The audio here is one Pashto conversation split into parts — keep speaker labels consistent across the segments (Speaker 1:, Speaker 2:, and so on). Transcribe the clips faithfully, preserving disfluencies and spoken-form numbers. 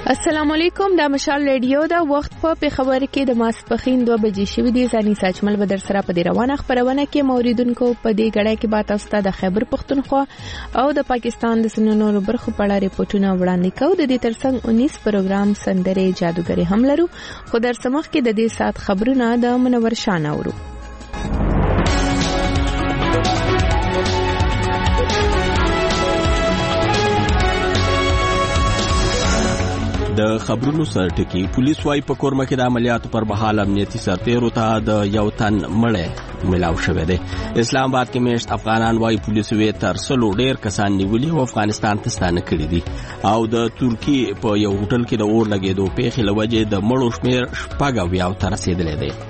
Speaker 1: السلام علیکم، دا مشال ریډیو دا وخت په پیښور کې د ماسپخین دوه بجې شوې دي. ځاني ساجمل بدر سره په دې روانه خبرونه کې موریدونکو په دې غړای کې بات اوستا د خیبر پختونخوا او د پاکستان د سنونو برخو په اړه ریپورتونه وړاندې کوي. د دې ترڅنګ انیس پروګرام سندره جادوګری هم لرو، خو در سمخ کې د دې سات خبرونه د منور شان اورو.
Speaker 2: د خبرونو سرټکی پولیس وايي په کورمه کې د عملیاتو پر مهال امنیتي سرتیرو ته د یو تن مړی ملاو شوی دی. اسلام آباد کې میشت افغانان وايي پولیس وی تر سلو ډیر کسان نیولي او افغانستان ته ستانه کړي دي. او د ترکی په یو هوټل کې د اور لګېدو پیښې لوجې د مړو شمیر شپږ اویا ته رسیدلی دی.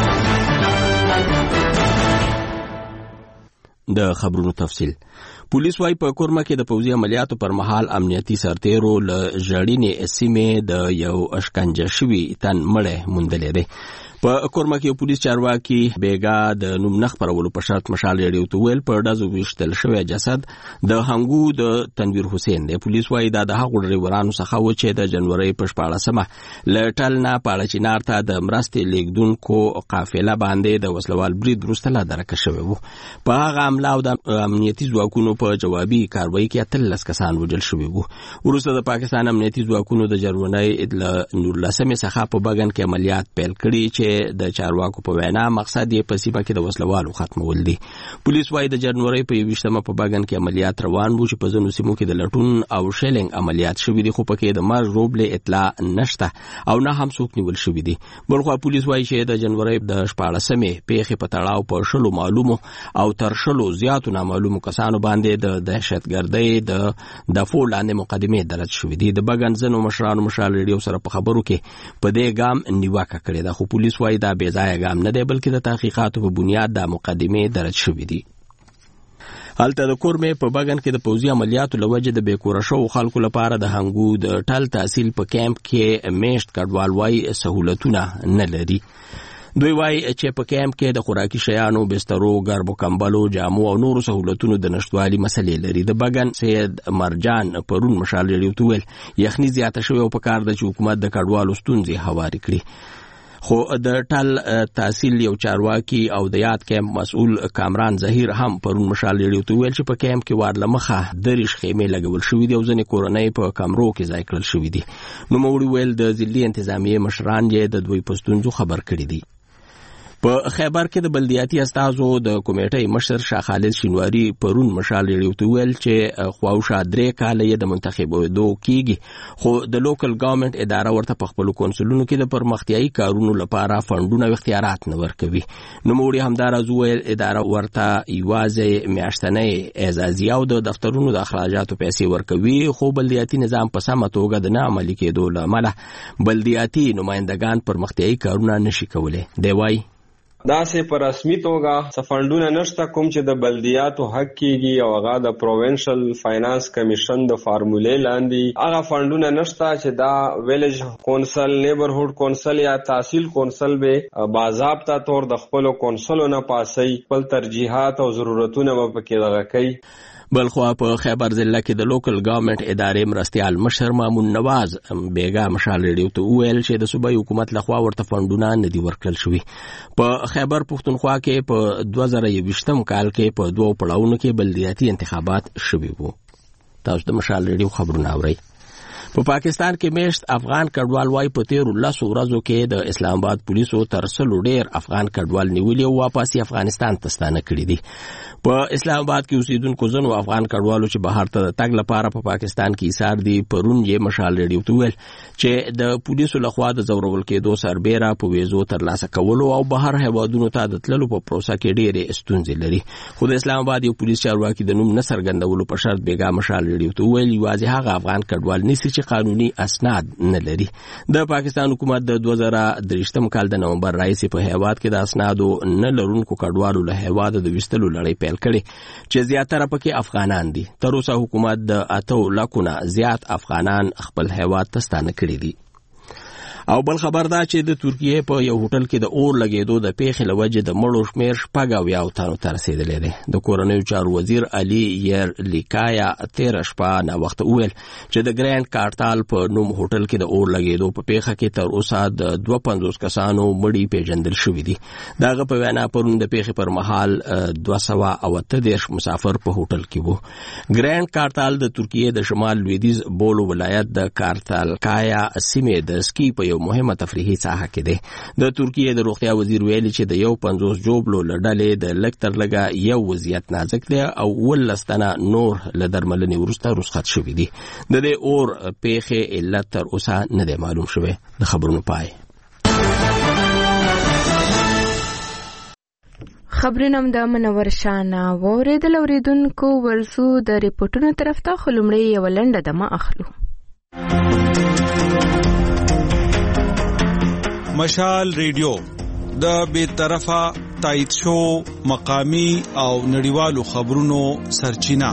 Speaker 2: د خبرونو تفصیل. پولیس وايي په کورمه کې د پوځي عملیاتو پر مهال امنیتي سرتیرو له ژړینې سیمې د یو اشکنجه شوي تن مړی موندلی دی. په کورمه کې پولیس چارواکي بیګا د نوم نه خپرولو په شرط مشال ریډیو ته ویل په ډزو ویشتل شوی جسد د هنګو د تنویر حسین دی. پولیس وايي دا د هغو ډریورانو څخه و چې د جنوري په شپاړسمه له ټل نه پاړه چینار ته د مرستې لیږدونکو قافله باندې د وسلوال برید وروسته لا درکه شوی و. په هغه حمله او د امنیتي ځواکونو په جوابي کاروایی کې اتلس کسان وژل شوي وو. وروسته د پاکستان امنیتي ځواکونو د جرمنۍ له نولسمې څخه په بګن کې عملیات پیل کړي چې د چارواکو په وینا مقصد یې په سیمه کې د وسلوالو ختمول دي. پولیس وايي د جنوري په یویشتمه په بګن کې عملیات روان وو چې په ځینو سیمو کې د لټون او شیلینګ عملیات شوي دي، خو پکې د مرګ روبلې اطلاع نشته او نه هم څوک نیول شوي دي. بلخوا پولیس وايي چې د جنوري د شپاړسمې پیښې په تړاو په شلو معلومو او تر شلو زیاتو نامعلومو کسانو باندې د دهشتګردۍ د دفاع لاندې مقدمې درج شوې دي. د بګن ځینو مشرانو مشال ریډیو سره په خبرو کې په دې ګام نیوکه کړې ده، خو پولیس وايي دا بې ځایه ګام نه دی بلکې د تحقیقاتو په بنیاد د مقدمې درج شوې دي. هلته د کورمې په بګن کې د پوځي عملیاتو لوجې د بیکوره شوو خلکو لپاره د هنګو د ټل تحصیل په کیمپ کې میشت کډوال وايي سهولتونه نه لري. دوی وايي چې په کیمپ کې د خوراکي شیانو، بسترو، ګربو کمبلو، جامو او نورو سهولتونو د نشټوالي مسلې لري. د بګن سید مرجان پرون مشال ریډیو ته ویل یخني زیاته شوې او په کار ده چې حکومت د کډوالو ستونزې هوارې کړي. خو د ټل تحصیل یو چارواکي او د یاد کیمپ مسؤل کامران ظهیر هم پرون مشال ریډیو ته ویل چې په کیمپ کې وار لمخه دریش خیمې لګول شوې دي او ځینې کورنۍ په کمرو کې ځای کړل شوې دي. نوموړي ویل د ضلعي انتظامیې مشران یې د دوی په ستونزو خبر کړي دي. په خیبر کې د بلدیاتي استازو د کمیټې مشر شاه خالد شینواری پرون مشال ریډیو ته ویل چې خواوشا درې کاله یې د منتخبېدو کېږي، خو د لوکل ګورنمنت اداره ورته په خپلو کونسلونو کې د پرمختیایي کارونو لپاره فنډونه او اختیارات نه ورکوي. نوموړي همداراز ویل اداره ورته یوازې میاشتنۍ اعزازیه او د دفترونو د اخراجاتو پیسې ورکوي، خو بلدیاتي نظام په سمه توګه د نه عملي کېدو له امله بلدیاتي نمایندګان پرمختیایي کارونه نشي کولی. دی وايي
Speaker 3: داسې په رسمي توګه څه فنډونه نشته کوم چې د بلدیاتو حق کېږي او هغه د پروینشل فاینانس کمیشن د فارمولې لاندې هغه فنډونه نشته چې دا ویلج کونسل، نیبرهوډ کونسل یا تحصیل کونسل به باضابطه طور د خپلو کونسلو نه پاسي، خپل ترجیحات او ضرورتونه به پکې دغه کوي.
Speaker 2: بلخوا په خیبر ضلع کې د لوکل ګورنمنت ادارې مرستیال مشر مامون نواز بیګا مشال ریډیو ته ویل چې د صوبایي حکومت لخوا ورته فنډونه نه دي ورکړل شوي. په خیبر پښتونخوا کې په دوه زره یویشتم کال کې په دوو پړاوونو کې بلدیاتي انتخابات شوي وو. تاسو د مشال ریډیو خبرونه اورئ. په پاکستان کې میشت افغان کډوال وايي په تیرو لسو ورځو کې د اسلام آباد پولیسو تر سلو ډیر افغان کډوال نیولي او واپس افغانستان ته ستانه کړي دي. په اسلام آباد کې اوسیدونکو ځینو افغان کډوالو چې بهر ته تګ لپاره په پاکستان کې ایثار دي پرون یې مشال ریډیو ته ویل چې د پولیسو لخوا د زورول کېدو سربیره په ویزو ترلاسه کولو او بهر هیوادونو ته د تللو په پروسه کې ډېرې ستونزې لري. خو د اسلام آباد یو پولیس چارواکي د نوم نه څرګندولو په شرط بیګا مشال ریډیو ته ویل یوازې هغه افغان کډوال نیسي چې قانوني اسناد نه لري. د پاکستان حکومت د دوه زره درېشتم کال د نومبر راهیسې په هیواد کې د اسنادو نه لرونکو کډوالو له هیواده د ویستلو لړۍ پیل کړې چې زیاتره پکې افغانان دي. تر اوسه حکومت د اتو لکونه زیات افغانان خپل هیواد ته ستانه کړي دي. او بل خبر دا چې د ترکیه په یو هوټل کې د اور لګېدو د پیښې لوجه د مړو شمیر شپږ اویا تنو ته رسیدلی دی. د کورنیو چارو وزیر علي یر لیکایا تیر شپه نا وخت وویل چې د ګرانډ کارتال په نوم هوټل کې د اور لګېدو په پیښه کې تر اوسه د دوه پنځوس کسانو مړي پیژندل شوي دي. دغه په وینا پرون د پیښې پر مهال دوه سوه او اته دېرش مسافر په هوټل کې وو. ګرانډ کارتال د ترکیه د شمال لویدیځ بولو ولایت د کارتالکایا سیمې د سکی په یو مهمه تفریحي ساحه کې دی. د ترکیه د روغتیا وزیر ویلي چې د یو پنځوس جوبلو له ډلې د لږ تر لږه یو وضعیت نازک دی او ولس تنه نور له درملنې وروسته رخصت شوي دي. د دې اور پیښې علت تر اوسه نه دی معلوم شوی. د خبرونو پای.
Speaker 1: خبرونه د منور شانه وریدل اوریدونکو ورسو د ریپورتونو طرف ته خلمړی یو لنډه دمه اخلو.
Speaker 4: مشال ریډیو د بے طرفه تایید شو مقامی او نړیوالو خبرونو سرچینه.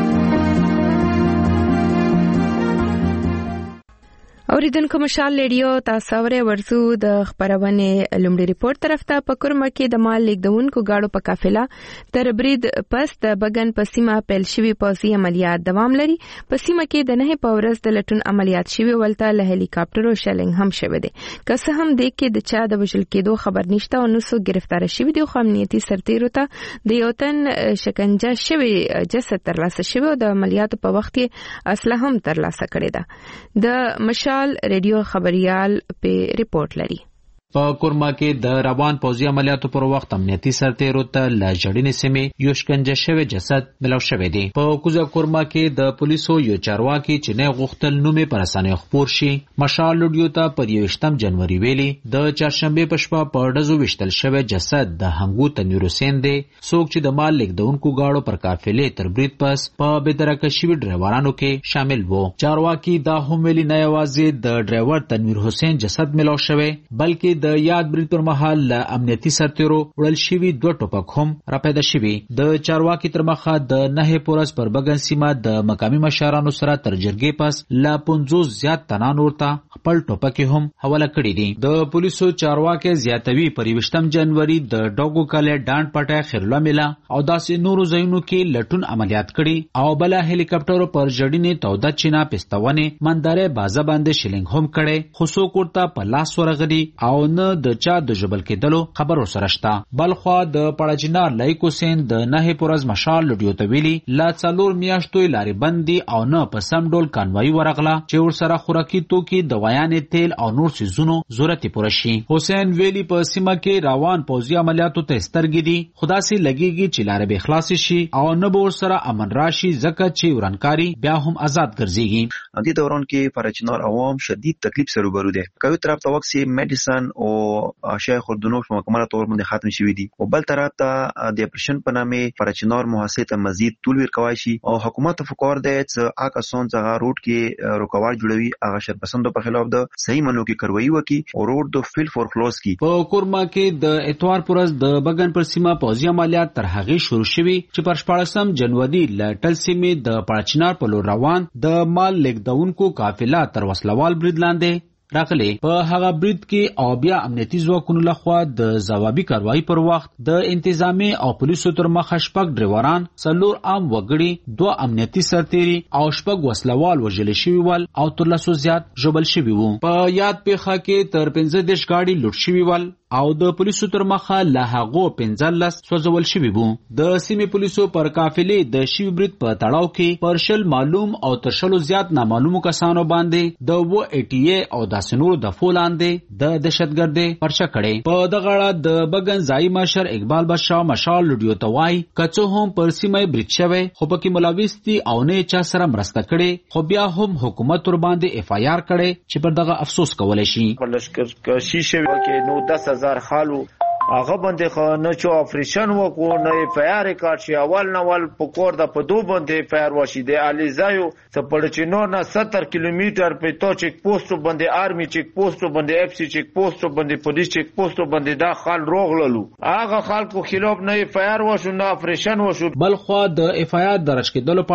Speaker 1: اوریدونکو مشال ریډیو تاسو ورې ورسو د خبرونه لومړی ریپورت طرف ته په کورما کې د مال لیکدونکو گاډو په قافله تر برید پس د بغن په سیمه پیل شوی پوځي عملیات دوام لري. په سیمه کې د نه په ورځ د لټون عملیات شوی ولته له هلیکاپټر او شلنګ هم شوی دی. که څه هم د کې د چا د وژل کېدو خبر نشته او نو سو گرفتار شوی دی. خو امنیتي سرتیرو ته د یو تن شکنجه شوی جسد ترلاسه شوی او د عملیات په وخت کې اسلحه هم ترلاسه کړې ده. د مشال ریډیو خبريال په ریپورت لري.
Speaker 5: په کورما کې د روان پوځي عملیاتو پر وخت امنیتي سرتیرو ته له جړینې سیمې یو شکنجه شوی جسد ملو شوی دی. په کوزه کورما کې د پولیسو یو چارواکي چې نه غوښتل نومې پر اسانه خبر شي مشال لوډیو ته پر یوشتم جنوري ویلي د چهارشنبه په شپه په ډزو وشتل شوی جسد د هنګو تنویر حسین دی. څوک چې د مال لیکدونکو گاډو پر قافلې تر برید پس په بېدرکه شوی ډرایورانو کې شامل وو. چارواکي دا هم ویلي نه یوازې د ډرایور تنویر حسین جسد ملو شوی بلکې د یاد برید پر مهال له امنیتي سرتیرو وړل شوي دوه ټوپک هم را پیدا شوي. د چارواکي تر مخه د نهه پورس پر بغن سیمه د مقامي مشرانو سره تر جرګې پس له پنځوس زیات تنان ورته خپل ټوپک هم حواله کړي دي. د پولیسو چارواکي زیاتوي پر یوشتم جنوري د ډاګو کاله ډانډ پټه خیرلا میلا او داسې نورو ځایونو کې لټون عملیات کړي او بل هلیکاپټر پر جړینې توده چینا پستونه منداره بازه باندې شلنګ هم کړي. خو څوک ورته په لاس ورغلي او نه د چا د جبل کېدلو خبر ورسره شته. بلخوا د پړاجنار لایکو سین د نه پورز مشال لډیو ته ویلي لا څلور میاشتوي لارې بندي او نه په سم ډول کانوای ورغله چې ورسره خوراکي توکي دوايانې تیل او نور سيزونو ضرورت پوره شي. حسین ویلي په سیمه کې روان پوځي عملیاتو ته سترګې دي. خدا سي لګيږي چې لارې به خلاص شي او نه به ورسره امن راشي ځکه چې ورانکاري بیا هم آزاد ګرځيږي.
Speaker 6: د دې دوران کې پړاجنار عوام شدید تکلیف سره روبرو دي. کوي طرف ته وخت سي میډیسن او اشیاء خوردنوش په مکمله تور باندې ختم شوی دي او بل طرف ته د اپریشن په نامه پړاجنار محاصره ته مزید طول ورکوي شي او حکومت فکر دی چې آکاسون څنګه روډ کې رکاوټ جوړوي هغه شرپسندو په خلاف د صحیح منو کې کاروایی وکي او روډ د فیل فور کلوز کی.
Speaker 5: په کورما کې د اتوار پرز د بغن پر سیمه پوځي عملیات تر هغه شروع شوي چې پر شپږم جنوري لټل سیمه د پړاجنار په لور روان د مال لیکدونکو قافله تر وسلوال برید لاندې راغلی. په هغه برید کې او بیا امنیتي ځواکونو لخوا د ځوابي کاروایی پر وخت د انتظامی او پولیسو تر مخه شپږ ډرایوران څلور عام وګړي دوه امنیتي سرتیري او شپږ وسلوال وژل شوي ول او تر لسو زیات ژوبل شوي وو. په یاد پیښه کې تر پنځه دېرش ګاډي لوټ شوي ول او د پولیسو تر مخه له هغو پنځلس سوځول شوي وو. د سیمې پولیسو پر قافلې د شوي برید په تړاو کې پر شل معلوم او تر شلو زیات نامعلومو کسانو باندې د و ای ټي ای او داسې نورو د فولاندې د دهشتګردۍ پرچه کړې. په دغه اړه د بغن ځایي مشر اقبال بادشاه مشال لډیو ته وایي که څه هم پر سیمه برید شوی خو پکې ملوث دي او نه چا سره مرسته کړې خو بیا هم حکومت ور باندې اف آی آر کړي چې پر دغه افسوس کولی شي.
Speaker 7: لشکرکشي شوی کې نو دس هزار خالو هغه باندې خو نه چې آپریشن وکړو نه اف آی آر ریکارډ شي اول نه ول پکور د په دو باندې اف آی آر وشي د الیزایو څخه پړچینو نه ستر کیلومتر په تو چیک پوسټ باندې آرمي چیک پوسټ باندې اف سی چیک پوسټ باندې پولیس چیک پوسټ باندې دا خال روغللو هغه خلکو خلاف نه اف آی آر وشو نه آپریشن وشو.
Speaker 5: بل خو د اف آی آر درج کېدلو په اړه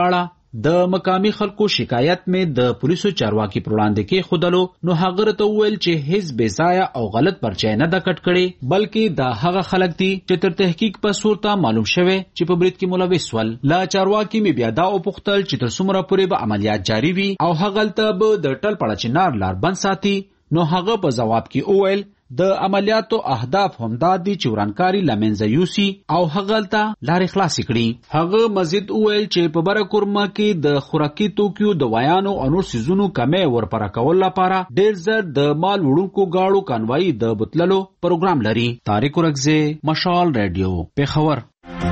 Speaker 5: د مقامی خلکو شکایت مې د پولیسو چارواکي پر وړاندې کې خودلو نو هغه ته وویل چې هیڅ بې ځایه او غلط پرچې نه د کټ کړي بلکې دا هغه خلک دي چې تر تحقیق په صورت معلوم شوه چې په برید کې ملوث ول. لا چارواکي مې بیا دا وپوښتل چې تر څومره پورې به عملیات جاری وي او هغه ته به د ټل پړه چنار لار بند ساتي. نو هغه په جواب کې وویل د عملیاتو اهداف همدا دي چې ورانکاري لمنځه یوسي او هغه ته لارې خلاصې کړي. هغه مزید وویل چې په بره کورما کې د خوراکي توکیو د ویانو او نور سیزونو کمې ورپره کول لپاره ډېر زر د مال وړونکو گاړو کانوایي د بوتللو پروګرام لري. طارق ورکزه، مشال رادیو، پیښور.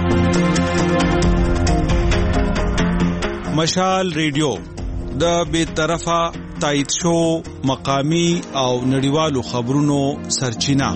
Speaker 4: مشال ریډیو د بے طرفه تایید شو مقامی او نړیوالو خبرونو سرچینه.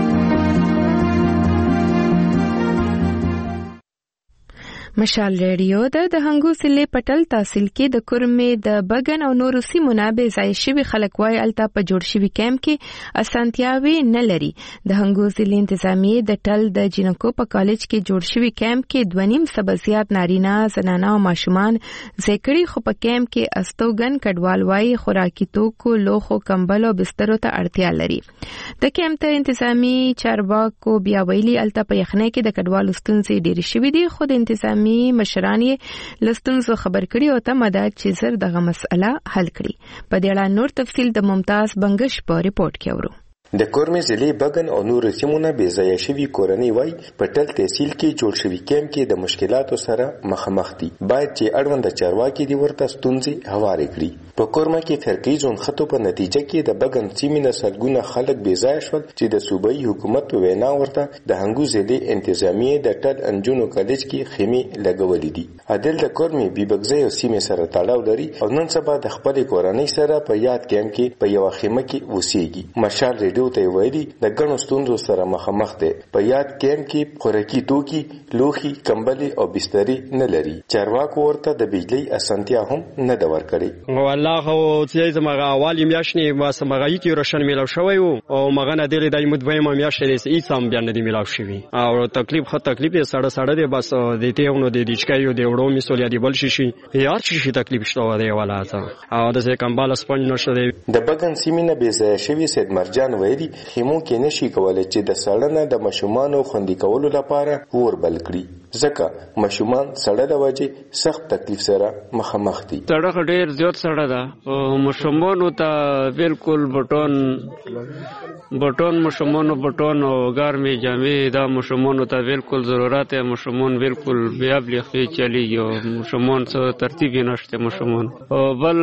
Speaker 1: مشال ریډیو د دهنګو سلې پټل تحصیل کې د کورمې د بګن او نورو سیمو نه بې ځای شوي خلک وایي الته په جوړ شوي کیمپ کې اسانتیاوې نه لري. د دهنګو سلې انتظامیې د ټل د جینکو په کالج کې جوړ شوي کیمپ کې دوه نیم سبه زیات نارینه، زنانه او ماشومان ځای کړي، خو په کیمپ کې استوګن کډوال وایي خوراکي توکو، لوښو، کمبل او بسترو ته اړتیا لري. د کیمپ ته انتظامي چارواکو بیا ویلي الته په یخنۍ کې د کډوالو ستونزې ډېرې شوي دي، خو د انتظامي مشران یې لستونزو خبر کړي او تمه ده چې زر دغه مسئله حل کړي. په دې اړه نور تفصیل د ممتاز بنگش په ریپورت کې اورو.
Speaker 8: د کورمې ضلع بګن او نور سیمونه بې ځایه شوي کورنۍ وای په ټل تحصیل کې جوړ شوي کیمپ کې د مشکلاتو سره مخامخ دي. باید چې اړوند چارواکي دي ورته ستونزې هوارې کړي. په کورما کې فرقي ځون خطو په نتیجه کې د بګن سیمې نه سلګونه خلک بې ځایه شول چې د صوبایي حکومت په وینا ورته د هنګو ضلع انتظامیې د ټل انجونو کالج کې خیمې لګولې دي. عادل د کورمې بیبګزۍ او سیمې سره تړاو لري او نن سبا د خپلې کورنۍ سره په یاد کیمپ کې په یوه خیمه کې اوسېږي. مشال ریډیو ته ویلي د ګڼو ستونزو سره مخامخ دی. په یاد کیمپ کې خوراکي توکي، لوښي، کمبلې او بسترې نه لري. چارواکو ورته د بجلی اسانتیا هم نه ده ورکړې.
Speaker 9: والله خو چې زموږ اولي میاشتې ما سمغه یې روشن میلاو شوی او مغه نه دی د مدویمه میاشتې هیڅ هم بیا نه دی میلاو شوی او تکلیف خو تکلیف یې سړه سړه دی. بس د دې ونو د دچکایو د وړو مسولیا دی بل شي شي یار شي تکلیف شته دی ولا څه او د کمبال سپنج نشو دی. د
Speaker 8: بګن سیمې نه بې ځایه شوي سید مرجان ویلي خیمو کې نشي کولای چې د سړنه د ماشومانو خوندي کولو لپاره ور بل کړي ځکه ماشومان سړه د وجې سخت تکلیف سره مخامخ دي.
Speaker 9: سړه ډېر زیات سړه ده او ماشومانو ته بالکل بټون بټون ماشومانو بټون او ګرمې جامې دا ماشومانو ته بالکل ضرورت ہے. ماشومان بالکل بیا بلخي چلیږي او ماشومان څه ترتیب نشته. ماشومان او بل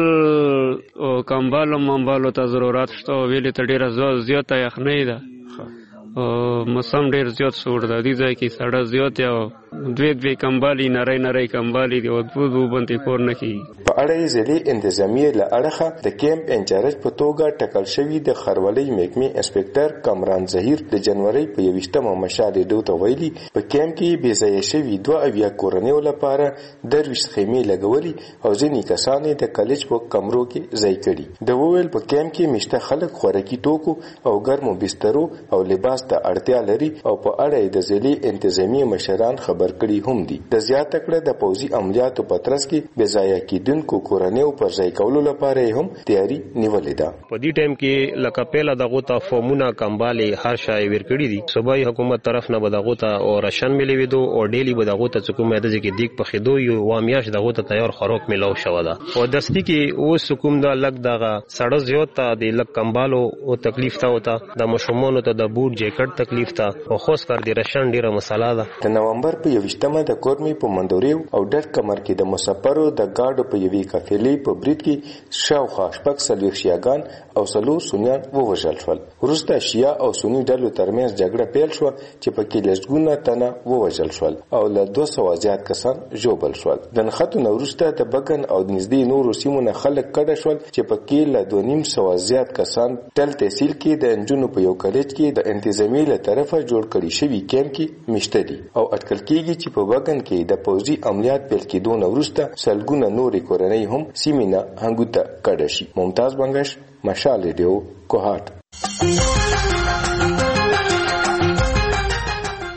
Speaker 9: او کمبالو منبالو ته ضرورت شته او ویلې ته ډېره زیاته یخنۍ ده او موسم ډېر زیات سوړ ده. دې ځای کې سړه زیات او دوی دوی کمبالي نری نری کمبالي دی او دوی باندې کور نه کیږي.
Speaker 8: په اړه یې ضلع انتظامیې له اړخه د کیمپ انچارج په توګه ټاکل شوي د ښاروالۍ محکمې انسپکټر کامران ظهیر د جنوري په یویشتمه مشال ریډیو ته ویلي په کیمپ کې بې ځایه شوي دوه اویا کورنیو لپاره درویشت خیمې لګولي او ځینې کسان یې د کالج په کمرو کې ځای کړي. د وویل په کیمپ کې مشته خلک خوراکي توکو او ګرمو بسترو او لباس ته اړتیا لري او په اړه یې د ضلع انتظامیې مشران خبر کړي هم دي. د زیاته کړه د پوځي عملیاتو په ترڅ کې بې ځایه کېدونکو کورنیو پر ځای کولو لپاره هم تیاری نیولې ده.
Speaker 10: په دې ټایم کې لکه پیله دغه ته فورمونه کمبالې هر شای ورکړي دي. صوبایي حکومت طرف نه به دغه ته او راشن ملي دو او ډیلی به دغه ته کومه د ځکه دیګ په خدو یو وامیاش دغه ته تیار خوراک ملو شو ده او دستی کې اوس کوم د لګ دغه سړه زیات ته د لګ کمبالو او تکلیف ته وته د مشمونو ته د بوټ جیکټ تکلیف ته او خاص کر د راشن ډیره مسله ده.
Speaker 8: د نومبر په یوشتمه د کورمې په مندوریو او ډټ کمر کې د مسافرو د گاډو په یوې قافلې په برید کې شاوخوا شپږ څلوېښت شیعاګان او څلور سنیان ووژل شول. وروسته شیعه او سني ډلو ترمنځ جګړه پیل شوه چې پکې لسګونه تنه ووژل شول او له دوه سوه زیات کسان ژوبل شول. د نښتو نه وروسته د بګن او نږدې نورو سیمو نه خلک کډه شول چې پکې له دوه نیم سوه زیات کسان ټل تحصیل کې د انجونو په یو کالج کې د انتظامیې له طرفه جوړ کړي شوي کیمپ کې مشته دي او اټکل کېږي چې په بګن کې د پوځي عملیات پیل کېدو نه وروسته سلګونه نورې کورنۍ هم سیمې نه هنګو ته کډه شي. ممتاز بنگش، مشال ریډیو، کوهاټ.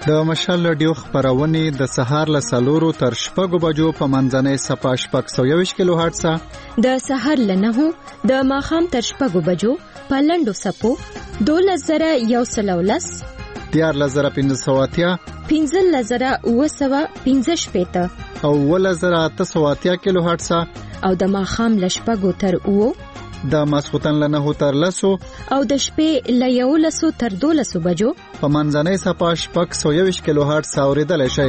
Speaker 11: د مشال رادیو خبرونه د سهار له سلورو تر شپږو بجو په منځنۍ صفه شپږ سوه یوویشت کیلو هرتز،
Speaker 12: د سهار له نهو د ماښام تر شپږو بجو په لنډو سپو دولس زره یو سل ولس،
Speaker 11: دیارلس زره پنځه سوه اتیا،
Speaker 12: پنځلس زره اووه سوه پنځه شپېته
Speaker 11: او اوولس زره اته سوه اتیا کیلو هرتز،
Speaker 12: او د ماښام له شپږو تر اوو،
Speaker 11: د ماسخوتن له نهو تر لسو
Speaker 12: او د شپې له یولسو تر دولسو بجو
Speaker 11: په منځنۍ صفه شپږ سوه یوویشت کیلو هرتز اورېدلی شئ.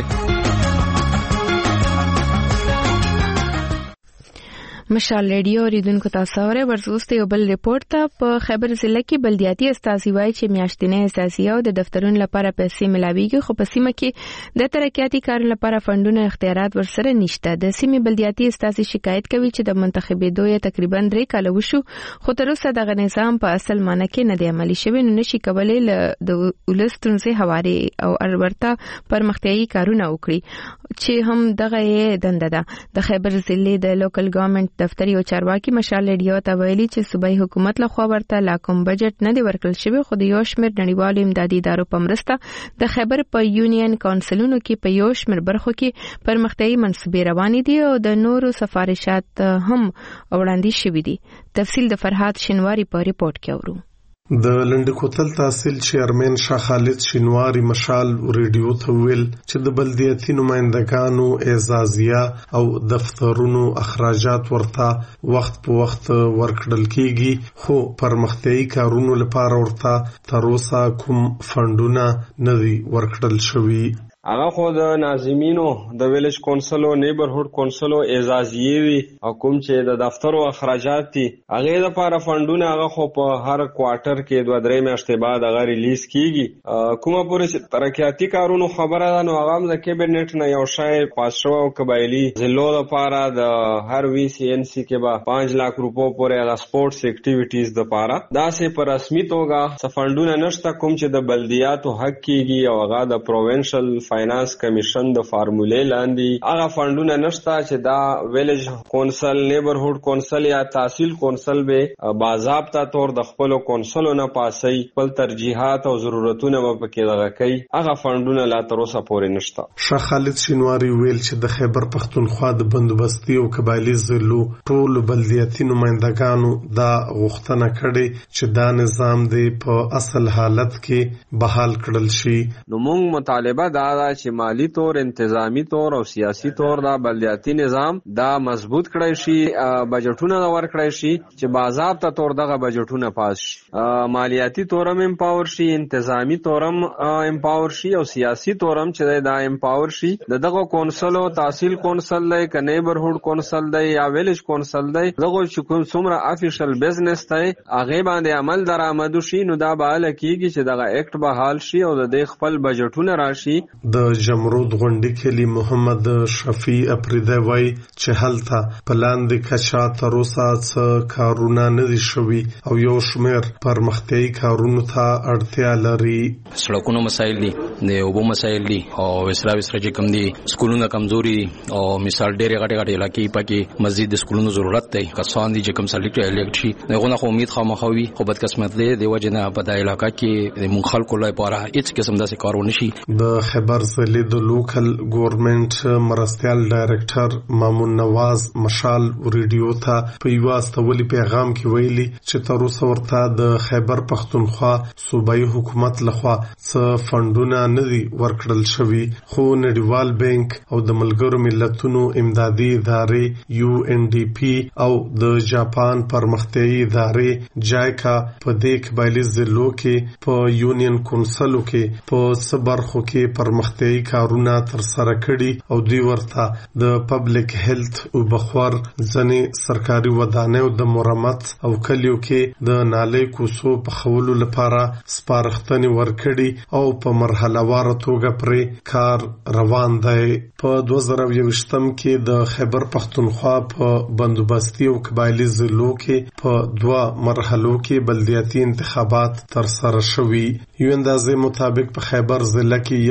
Speaker 1: مشال ریډیو ریدونکو تاسو اورئ. ورزوسته یو بل ریپورت ته په خیبر ضلع کې بلدیاتي استازي وایي چې میاشتنۍ اساسي او د دفترونو لپاره پیسې ملاويږي، خو په سیمه کې د ترقیاتي کارونو لپاره فندونو اختیارات ورسره نشته. د سیمې بلدیاتي استازي شکایت کوي چې د منتخبېدو یې تقریبا درې کاله وشو، خو تر اوسه دغه نظام په اصل معنی کې نه دی عملي شوی، نو نشي کولای د ولس ستونزې هواري او ورته پرمختیايي کارونه وکړي چې هم دغه یې دنده ده. د خیبر ضلع د لوکل ګورنمنت دفتر یو چارواکي مشال ریډیو ته ویلي چې صوبایي حکومت له خوا ورته لا کوم بجټ نه دی ورکړل شوی، خو د یو شمېر نړیوالو امدادي ادارو په مرسته د خیبر په یونین کونسلونو کې په یو شمېر برخو کې پرمختیايي منصوبې روانې دي او د نورو سفارشات هم وړاندې شوي دي. تفصیل د فرهاد شینواری په ریپورت کې اورو.
Speaker 13: د لنډکوتل تحصیل چیرمن شاه خالد شینواری مشال ریډیو ته ویل چې د بلدیاتي نمائندګانو اعزازیه او دفترونو اخراجات ورته وخت په وخت ورکړل کیږي، خو پرمختیايي کارونو لپاره ورته تر اوسه کوم فندونه نه دي ورکړل شوي.
Speaker 3: هغه خو د ناظمینو د ویلج کونسل او نیبرهود کونسل او اعزازیه وی او کوم چې د دفتر او اخراجات دي هغه د لپاره فندونه هغه خو په هر کوارټر کې دوه درې میاشتې بعد هغه ریلیز کیږي. کومه پورې چې ترقیاتي کارونو خبره ده نو هغه د کیبنټ نه یو شای پاس شو او قبایلی ضلعو لپاره د هر وی سی ان سی کې به پانچ لک روپو پورې د سپورتس اکټیویټیز لپاره دا سه په رسمي توګه فندونه نشته، کوم چې د بلدیاتو حق کیږي او هغه د پروینشل فاینانس کمیشن د فارمولې لاندې هغه فندونه نشته چې دا ویلج کونسل، نیبرهود کونسل یا تحصیل کونسل به باضابطه تور د خپل کونسلو نه پاسي، خپل ترجیحات او ضرورتونه به پکې دغه کوي، هغه فندونه لا تر اوسه پورې نشته.
Speaker 13: شاه خالد شینواری ویل چې د خیبر پښتونخوا د بندوبستي او قبایلی ضلعو ټول بلدیاتي نمائندګانو دا غوښتنه کړې چې دا نظام دی په اصل حالت کې بحال کړل شي.
Speaker 3: نو موږ مطالبه دا چې مالی طور، انتظامی طور او سیاسی طور دا بلدیاتی نظام دا مضبوط کړی شي، بجټونه دا ورکړی شي چې باضابطه طور دغه بجټونه پاس شي، مالیاتی طورم امپاور شي، انتظامی طورم امپاور شي او سیاسی طورم چې دا امپاور شي. د دغه کونسل او تحصیل کونسل دی ک نیبرهود کونسل دی یا ویلج کونسل دی، دغه چې کوم څومره افیشل بزنس دی هغه باندې عمل درآمد شي، نو دا به لکېږي چې دغه اکټ به حال شي او د خپل بجټونه راشي.
Speaker 13: د جمرود غونډې کلی محمد شفیع اپریده وای چې هلته پلاندې کچا تر اوسه څه کارونه نه دي شوي او یو شمېر پرمختیايي کارونو ته اړتیا لري.
Speaker 14: سړکونو مسایل دي، د اوبو مسایل دي او وسلا وسره چې کم دي، سکولونو کمزوري او مثال ډېرې غټې غټې علاقې پکې مزید د سکولونو ضرورت دی. کسان دي چې کم سلیکټ الیکټ شي دغه نه امید خامخوي، خو بد قسمت دی د وجه نه په دغه علاقې کې د مونږ خلکو لپاره هیڅ قسم داسې کارونه شي.
Speaker 13: د خیبر ضلع د لوکل ګورنمنت مرستيال ډایرکټر مامون نواز مشال ریډیو ته په یو استولي پیغام کې ویلي چې تر اوسه ورته د خیبر پښتونخوا صوبایي حکومت لخوا څه فندونه نه دي ورکړل شوي، خو نړیوال بانک او د ملګرو ملتونو امدادي ادارې یو ان ډي پی او د جاپان پرمختیايي ادارې جایکا په دې قبایلی ضلعو کې په یونین کونسلو کې په صبرخو کې پرمختیايي کارونه تر سره کړي او دوی ورته د پبلک هیلث او بخور ځنې سرکاري ودانیو د مرمت او کلیو کې د نالۍ کوڅو په خولو لپاره سپارښتنې ورکړي او په مرحله وار توګه پرې کار روان دی. په دوه زره یوویشتم کې د خیبر پښتونخوا په بندوبستي او قبایلی ضلعو کې په دوه مرحلو کې بلدیاتي انتخابات تر سره شوي. یو اندازې مطابق په خیبر ضلع کې یو سل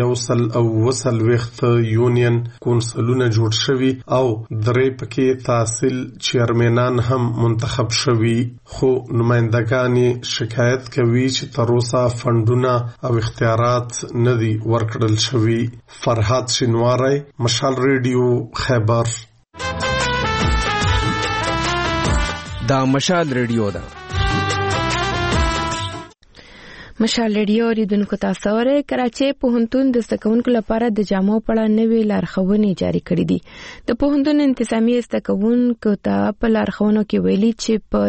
Speaker 13: او وسلويخت یونین کونسلونه جوړ شوي او درې پکې تحصیل چیرمنان هم منتخب شوي، خو نمائندګان شکایت کوي چې تر اوسه فندونه او اختیارات نه دي ورکړل شوي. فرهاد شینواری، مشال ریډیو، خیبر.
Speaker 15: دا مشال ریډیو ده.
Speaker 1: مشال ریډیو ریډونکو تاسو اورئ. کراچۍ پوهنتون د زده کوونکو لپاره د جامو په اړه نوې لارښوونې جاري کړې دي. د پوهنتون انتظامیه زده کوونکو ته په لارښوونو کې ویلي چې په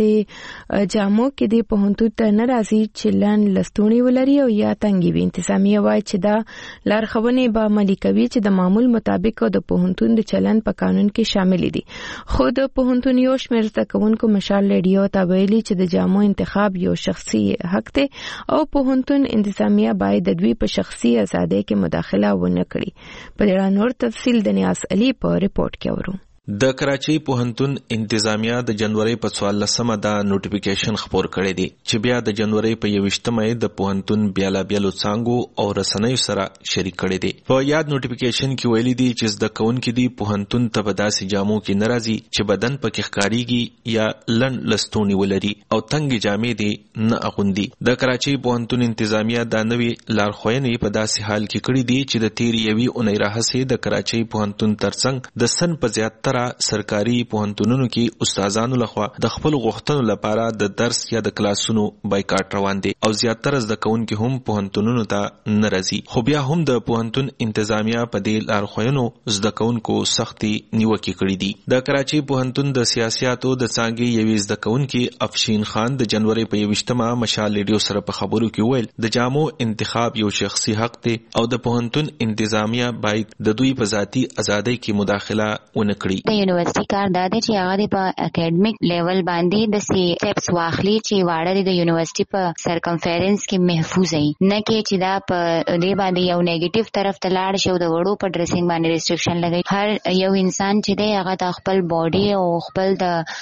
Speaker 1: داسې جامو کې د پوهنتون ته نه راځي چې لاندې لستوڼي ولري او یا تنګي وي. انتظامیه وایي چې دا لارښوونې به عملي کوي چې د معمول مطابق د پوهنتون د چلند په قانون کې شامل دي. خو د پوهنتون یو شمېر زده کوونکو مشال ریډیو ته ویلي چې د جامو انتخاب یو شخصي حق دی او پوهنتون انتظامیه باید د دوی په شخصي ازادۍ کې مداخله ونه کړي. په دې اړه نور تفصیل د نیاز علي په ریپورت کې اورو.
Speaker 16: د کراچۍ پوهنتون انتظامیه د جنوري په څوارلسمه دا نوټیفیکیشن خپور کړی دی چې بیا د جنوري په یوویشتمه د پوهنتون بیالا بیلو څانګو او رسنیو سره شریک کړی دی. په یاد نوټیفیکیشن کې ویلي دی چې زده کوونکي دی پوهنتون ته په داسې جامو کې نه راځي چې بدن پکې ښکاریږي یا لنډ لستوڼي ولري او تنګې جامې دی نه اغوندي. د کراچۍ پوهنتون انتظامیه دا نوې لارښوونې په داسې حال کې کړې دي چې د تیرې یوې اونۍ راهیسې د کراچۍ پوهنتون ترڅنګ د سن په زیاتره سرکاري پوهنتونونو کې استادانو لخوا د خپل غوښتنو لپاره د درس یا د کلاسونو بایکاټ روان دي او زیاتره زده کوونکي هم پوهنتونونو ته نه راځي. خو بیا هم د پوهنتون انتظامیه په دې لارښوونو زده کوونکو سختي نیوکې کړې دي. د کراچۍ پوهنتون د سیاسياتو د څانګې یوې زده کوونکي افشین خان د جنوري په یوویشتمه مشال ریډیو سره په خبرو کې ویل د جامو انتخاب یو شخصي حق دی او د پوهنتون انتظامیه باید د دوی په ذاتي ازادۍ کې مداخله ونه کړي.
Speaker 17: د یونیورسيټي کار دا دی چې هغه په اکیډمیک لیول باندې د سی سټیپس واخلي چې واړه د یونیورسيټي په سرکمفرنس کې محفوظ وي، نه کې چې دا په دې باندې یو نیگیټیو طرف ته لاړ شي او د وړو په ډریسینګ باندې ریسټریکشن لګي. هر یو انسان چې دی هغه د خپل باډي او خپل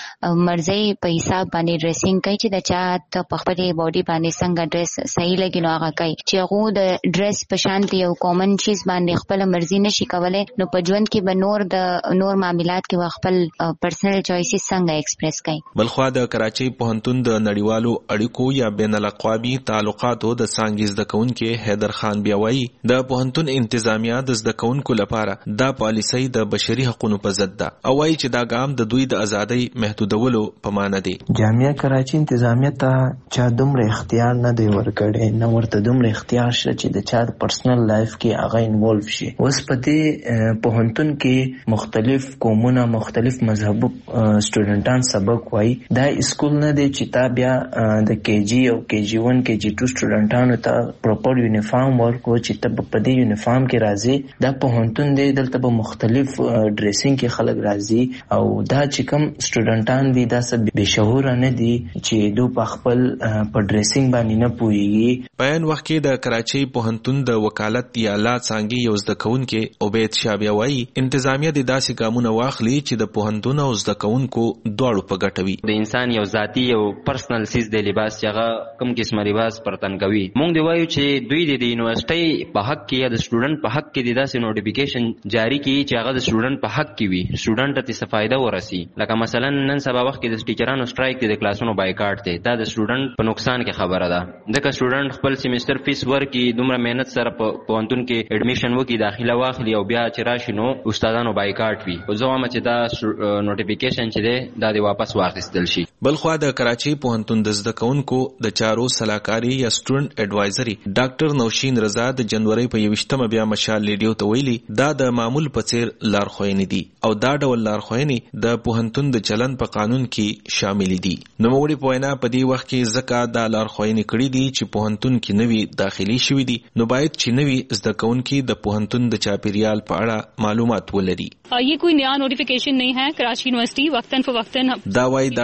Speaker 17: د مرزي په حساب باندې ډریسینګ کوي چې د چا ته په خپل باډي باندې څنګه ډریس صحیح لګي نو هغه کوي. چې هغه د ډریس په شانتي یو کامن چیز باندې خپل مرزي نشي کولای نو په ژوند کې به نور د نور معاملات کې خپل پرسنل چوایسز څنګه ایکسپریس کوي.
Speaker 16: بلخوا د کراچۍ پوهنتون د نړیوالو اړیکو یا بین الاقوامي تعلقاتو د څانګې زده کوونکي حیدر خان بیا وایي د پوهنتون انتظامیه د زده کوونکو لپاره دا پالیسي د بشري حقوقو په ضد ده او وایي چې دا ګام د دوی د ازادۍ محدودولو په معنی دی.
Speaker 18: جامعه کراچۍ انتظامیه ته چا دومره اختیار نه دی ورکړی، نه ورته دومره اختیار شته چې د چا پرسنل لایف کې هغه انوالو شي. اوس په دې پوهنتون کې مختلف قومونه مختلف مذهبو سټوډنټان سبق وایي. دا اسکول نه دی چې تا بیا د کې جی او کې جی ون کې جی ټو سټوډنټانو ته پروپر یونیفارم ورکو چې ته په دې یونیفارم کې راځي. دا پوهنتون دی، دلته به مختلف ډریسینګ کې خلک راځي او دا چې کوم سټوډنټان دي دا څه بې شعوره نه دي چې دوی په خپل په ډریسینګ باندې نه پوهیږي.
Speaker 16: په عین وخت کې د کراچۍ پوهنتون د وکالت یا لا څانګې یو زده کوونکی عبید شاه بیا وایي انتظامیه د داسې ګامونه واخلي چې د پوهنتون او زده کوونکو دواړو په ګټه وي.
Speaker 19: د انسان یو ذاتی یو پرسنل سیز د لباس چې هغه کوم قسمه لباس پرتن کوي. مونږ دی وایو چې دوی د یونیورسيټي په حق کې یا د سټوډنټ په حق کې د داسې نوټیفیکیشن جاری کړي چې هغه د سټوډنټ په حق کې وي، سټوډنټ ته څه فائدہ ورسي. لکه مثلا نن سبا وخت کې د ټیچرانو سټرایک دی، د کلاسونو بایکاټ دی، دا د سټوډنټ په نقصان کې خبره ده. ځکه سټوډنټ خپل سیمستر فیس ورکړي، دومره مهنت سره په پوهنتون کې اډمیشن وکړي، داخله واخلي او بیا چې راشي نو استادانو بایکاټ وي. او زه وایم چې دا نوټیفیکیشن چې دی دا د واپس واخیستل شي.
Speaker 16: بلخوا د کراچۍ پوهنتون د زده کوونکو د چارو سلاکاري یا سټوډنټ اډوایزري ډاکټر نوشین رضا د جنوري په یوویشتمه بیا مشال ریډیو ته ویلي دا د معمول په څیر لارښوونې دي او دا ډول لارښوونې د پوهنتون د چلن په قانون کې شامل دي. نو موږ په وینا په دې وخت کې ځکه دا لارښوونې کړې دي چې پوهنتون کې نوي داخلي شوي دي نو باید چې نوي زده کوونکي د پوهنتون د چاپیریال په اړه معلومات ولري.
Speaker 20: یہ کوئی نیا نوٹیفیکیشن نہیں ہے. کراچی یونیورسٹی وقتاً فوقتاً
Speaker 16: دا وايي دا کوم نوې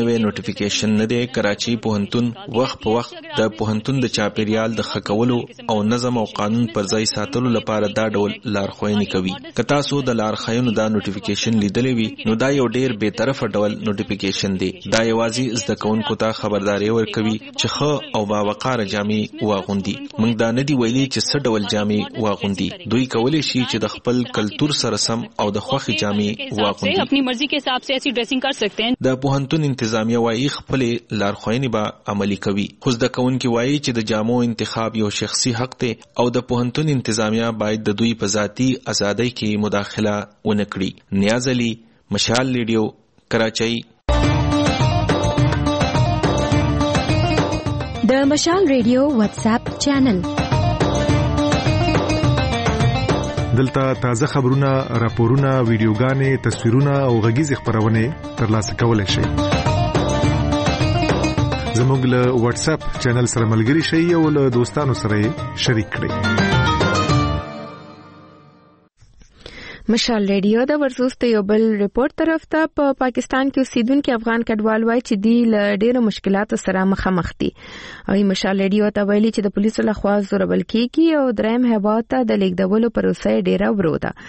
Speaker 16: نوې نوټیفیکیشن نه دی. کراچي پوهنتون وخت په وخت د پوهنتون د چاپیریال د خکولو او نظم او قانون پر ځای ساتلو لپاره دا ډول لارښوونې کوي. که تاسو د لارښوونو دا نوټیفیکیشن لیدلی وي نو دا یو ډیر بې طرفه ډول نوټیفیکیشن دی. دا یوازې زده کوونکو ته خبرداري ورکوي چې ښه او باوقاره جامې واغوندي. موږ دا نه دی ویلي چې څه ډول جامې واغوندي. دوی کولی شي چې د خپل کلتور سره سم او د خوښې جامې واغوندي.
Speaker 20: اپنی مرضی کے حساب سے ایسی ڈریسنگ کر سکتے ہیں.
Speaker 16: د پوهنتون انتظامیه وايي خپل لارښوونې به عملي کوي. خو زده کوونکي وايي چې د جامو انتخاب یو شخصي حق دی او د پوهنتون انتظامیه باید د دوی په ذاتي ازادۍ کې مداخله ونه کړي. نیاز علي، مشال ریډیو، کراچۍ.
Speaker 12: د مشال ریډیو واتس اپ چینل.
Speaker 21: دلته تازه خبرونه، راپورونه، ویډیوګانې، تصویرونه او غږیز خبرونه ترلاسه کولای شئ. زموږ له واتس اپ چینل سره ملګري شئ او له دوستانو سره شریک کړئ.
Speaker 1: مشال ریډیو د ورزوست یو بل ریپورت طرف ته په پا پاکستان کې اوسیدونکو افغان کډوال وایي چې دی له ډېرو مشکلاتو سره مخامخ دي. او مشال ریډیو ته ویلي چې د پولیسو لخوا زوربل کیږي او دریم هیواد ته د لیږدولو پروسه ډېره ورو ده.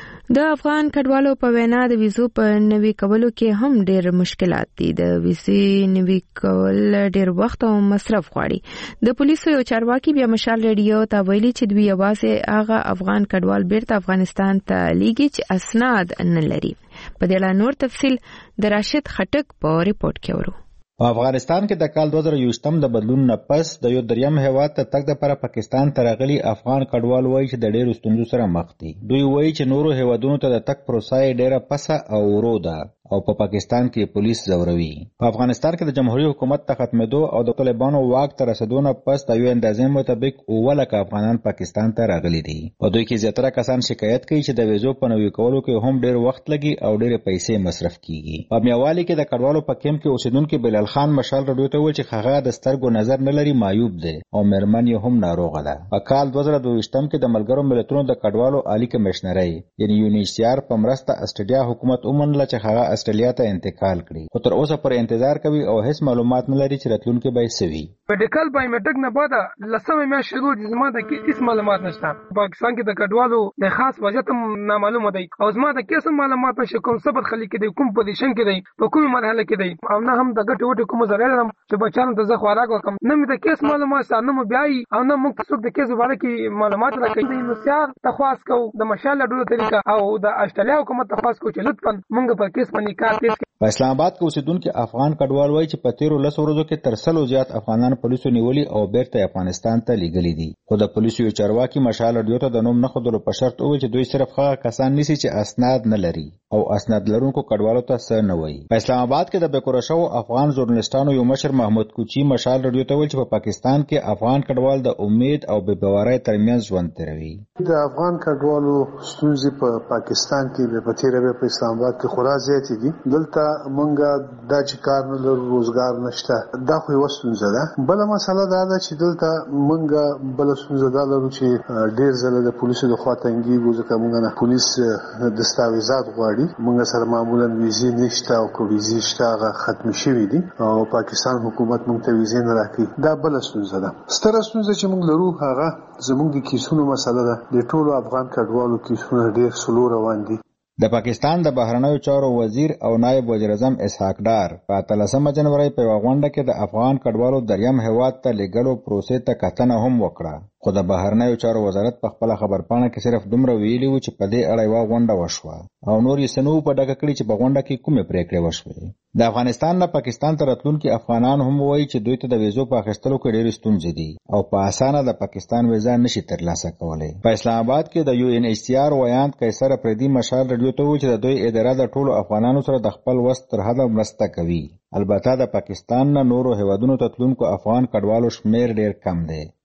Speaker 1: د افغان کډوالو په وینا د ویزو په نوي کولو کې هم ډېر مشکلات دي. د ویزې نوي کول ډېر وخت او مصرف غواړي. د پولیسو یو چارواکي بیا مشال ریډیو ته ویلي چې دوی یوازې هغه افغان کډوال بیرته افغانستان ته لیږي چې اسناد نه لري. په دې اړه نور تفصیل د راشد خټک په ریپورت کې ورو.
Speaker 22: په افغانستان کې د کال دوه زره یوویشتم د بدلون نه پس د یو دریم هیواد ته تګ لپاره پاکستان ته راغلي افغان کډوال وایي چې د ډېرو ستونزو سره مخ دي. دوی وایي چې نورو هیوادونو ته د تګ پروسه یې ډېره پسه او ورو ده او په پاکستان کې پولیس زوروي. په افغانستان کې د جمهوریت حکومت ته ختمېدو او د طالبانو واک ته رسیدو نه پس د یو اندازې مطابق اووه لکه افغانان پاکستان ته راغلي دي. په دوی کې زیاتره کسان شکایت کوي چې د ویزو په نوي کولو کې هم ډېر وخت لګي او ډېرې پیسې مصرف کیږي. په میوالي کې د کډوالو په کیمپ کې اوسیدونکي بلال خان مشال رډیو ته وویل چې هغه د سترګو نظر نه لري، معیوب دی او مېرمن یې هم ناروغه ده. په کال دوه زره دوه ویشتم کې د ملګرو ملتونو د کډوالو عالی کمشنرۍ یعنی یونیسیار په مرسته استرالیا حکومت ومنله چې هغه استرالیا ته انتقال کړي. خو تر اوسه پر انتظار کوي او هیڅ معلومات نه لري چې راتلونکي به څه وي.
Speaker 23: میډیکل بایومټریک نه بعد لسمه میاشت شروع دي. زما د هیڅ معلومات نشته. پاکستان کې د کډوالو د خاص وضعیت نامعلومه دی او زما د کیسه معلومات نشته. کوم صبر خلک کې دی، کوم پوزیشن کې دی، په کومه مرحله کې دی او نه هم د ګټ وټ کوم ضرر هم چې بچانو ته زه خوراک ورکم. نه مې د کیس معلومات سره نه مو بیاي او نه موږ څوک د کیس باره کې معلومات راکړي. د نوسیار تخواس کو د مشال ډول طریقه او د استرالیا حکومت تخواس کو چې لطفا موږ په کیس باندې کار تیز.
Speaker 22: په اسلام آباد کې اوسیدونکو افغان کډوال وایي چې په تیرو لسو ورځو کې تر سلو زیات افغانان پولیسو نیولي او بیرته افغانستان ته لیږلي دي. خو د پولیسو یو چارواکي مشال ریډیو ته د نوم نه ښودلو په شرط وویل چې دوی صرف هغه کسان نیسي چې اسناد نه لري او اسناد لرونکو کډوالو ته څه نه وایي. په اسلام آباد کې د بیکوره شوو افغان ژورنالستانو یو مشر محمود کوچی مشال ریډیو ته وویل چې په پاکستان کې افغان کډوال د امید او بې باورۍ ترمنځ ژوند تیروي.
Speaker 24: د افغان کډوالو ستونزې په پاکستان کې په تیره په اسلام آباد کې خورا زیاتې دي. دلته مونږه دا چې کار نه لرو، روزګار نشته، دا خو یوه ستونزه ده. بله مسله دا ده چې دلته مونږ بله ستونزه دا لرو چې ډېر ځله د پولیسو د خوا تنګېږو ځکه مونږ نه پولیس دستاویزات غواړي. مونږ سره معمولا ویزې نشته او که ویزې شته هغه ختمې شوي دي او پاکستان حکومت مونږ ته ویزې نه راکوي. دا بله ستونزه ده. ستره ستونزه چې مونږ لرو هغه زمونږ د کیسونو مسله ده. د ټولو افغان کډوالو کیسونه ډېر سلو روان دي.
Speaker 22: د پاکستان د بهرنیو چارو وزیر او نایب وزیر اعظم اسحاق ډار په اتلسمه جنوري په یوه غونډه کې د افغان کډوالو دریم هیواد ته لیږلو پروسې ته کتنه هم وکړه. خو د بهرنیو چارو وزارت په خپله خبرپاڼه کې صرف دومره ویلي وو چې په دې اړه یوه غونډه وشوه او نور یې څه نه وو په ډاګه کړي چې په غونډه کې کومې پرېکړې وشوې. د افغانستان نه پاکستان ته راتلونکي افغانان هم وایي چې دوی ته د ویزو په اخیستلو کې ډېرې ستونزې دي او په اسانه د پاکستان ویزا نشي ترلاسه کولی. په اسلام آباد کې د یو ان ایچ سی آر ویاند قیصر افریدي مشال ریډیو ته وویل چې د دوی اداره د ټولو افغانانو سره د خپل وس تر حده مرسته کوي. البته د پاکستان نه نورو هیوادونو ته تلونکو افغان کډوالو شمیر ډېر کم دی.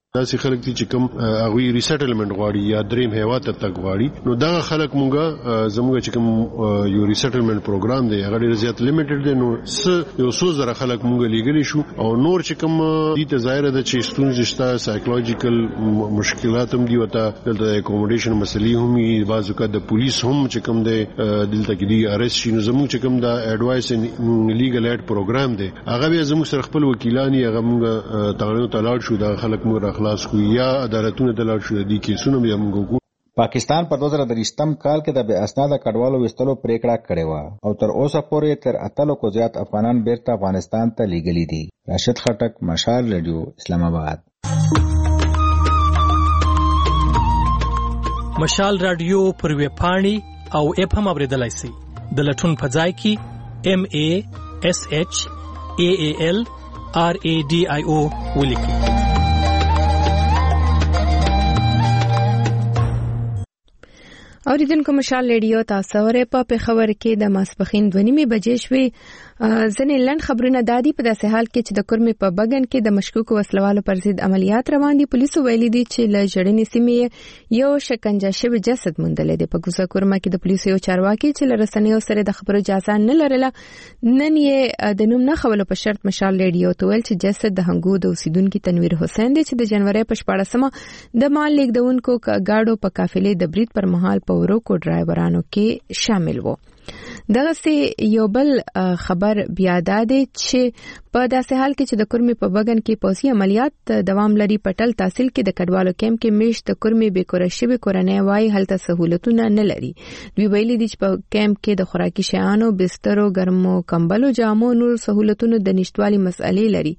Speaker 2: داسې خلک دي چې کوم هغه ریسټلمنت غواړي یا دریم هیواد ته تګ غواړي، نو دا خلک مونږه زموږ چې کوم یو ریسټلمنت پروګرام دی هغه ډیر زیات لیمیټډ دی، نو س یو څو زره خلک مونږه لیږلي شو او نور چې کوم دي ته ظاهر ده چې ستونزې شته، سایکولوژیکل مشکلات هم دي، وته دلته اکوموډیشن مسلې هم وي، بعض وخت د پولیس هم چې کوم دی دلته کې دی ارست شي، نو زموږ چې کوم دا ایڈوایس ان لیګل ایډ پروګرام دی هغه به زموږ سره خپل وکیلانی هغه موږ تغړو تلاړ شو، دا خلک موږ اخلاص کو یا عدالتونو تلاړ شو، دي کیسونه به موږ کو.
Speaker 22: پاکستان په دوه زره درېشتم کال کې د بې اسناده کډوالو وستلو پریکړه کړې و او تر اوسه پورې تر اتلو کو زیات افغانان بیرته افغانستان ته لیږلي دي. راشد خټک، مشال رادیو، اسلام آباد.
Speaker 5: مشال رادیو پر ویب پاڼې او اپ هم اوریدلای شئ. د لټون په ځای کې ام ا اس اچ ا ا ال ار ا ډي آی او ولیکئ.
Speaker 1: اوریدونکو مشال ریډیو تاسو ورې په پیښور کې د ماسپخین دوه نیمې بجې شوې. ځنې لنډ خبرونه دادي په داسې حال کې چې د کورمې په بګن کې د مشکوکو وسلوالو پر ضد عملیات روان دي. پولیسو ویلي دي چې له جړنې سیمې یو شکنجه شوی جسد موندل دي. په ګوزه کورمه کې د پولیسو یو چارواکي چې له رسنیو سره د خبرو اجازه نه لرله نن یې د نوم نه خولو په شرط مشال ریډیو ته ویل چې جسد د هنګو د اوسیدونکو تنویر حسین دی چې د جنوري په شپاړسمه د مال لیږدونکو گاډو په قافلې د برید پر مهال په ورکو ډرایورانو کې شامل وو. دغه سي یو بل خبر بیا داده چې په داسې حال کې چې د کورمې په بګن کې پوسي عملیات دوام لري. پټل تحصیل کې د کډوالو کیمپ کې میش د کورمې بیکوره شوی کورنۍ وای هلته سہولتونه نه لري. دوی ویلي دي چې په کیمپ کې د خوراکي شیانو، بسترو، ګرمو کمبلو، جامو، نور سہولتونو د نشټوالي مسئلې لري.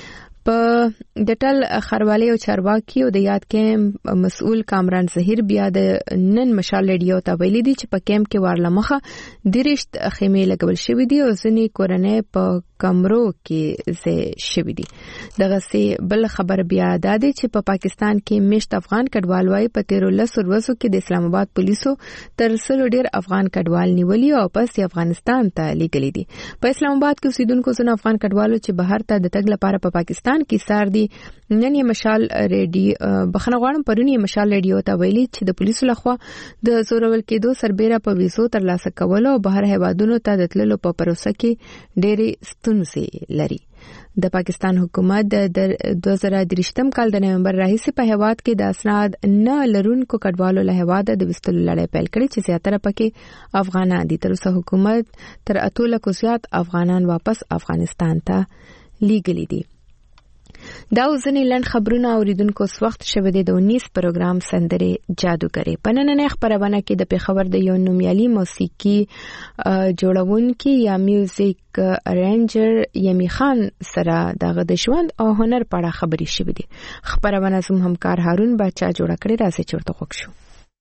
Speaker 1: په د ټل خروالي او چارواکي او د یاد کیمپ مسؤل کامران ظهیر بیا د نن مشال ریډیو ته ویلي دي چې په کیمپ کې وارله مخه درشت خیمې لګول شوې دي او ځینې کورنۍ په کمرو کې ځای شوې دي. دغه سي بل خبر بیا دا دی چې په پاکستان کې مشت افغان کډوال وای په تیرو لس ورځو کې د اسلام آباد پولیسو تر سلو ډیر افغان کډوال نیولي او پس افغانستان ته لیږلي دي. په اسلام آباد کې اوسیدونکو ځنه افغان کډوالو چې بهر ته د تګ لپاره په پاکستان کې سار دي نن یې مشال ریډیو بخنه غواړم پرونی مشال ریډیو ته ویلي چې د پولیسو لخوا د زورول کېدو سربېره په ویزو ترلاسه کولو او بهر هیوادونو ته د تللو په پروسه کې ډېرې ستونزې لري. د پاکستان حکومت د دوه زره درېشتم کال د نومبر راهیسې په هیواد کې د اسناد نه لرونکو کډوالو له هیواده د وستلو لړۍ پیل کړې چې زیاتره پکې افغانان دي. تر اوسه حکومت تر اتو لکو زیات افغانان واپس افغانستان ته لیږلي دي. دا ځنې لنډ خبرونه اوریدونکو وخت شوه د اونیس پروګرام سندرې جادوګرې. په نننۍ خبرونه کې د پیښور د یو نومیالي موسیقي جوړونکي یا میوزیک ارینجر یمی خان سره دغه د ژوند او هنر په اړه خبرې شوې دي. خبرونه زموږ همکار هارون بچا جوړ کړی، راځي چورته خوښ شو.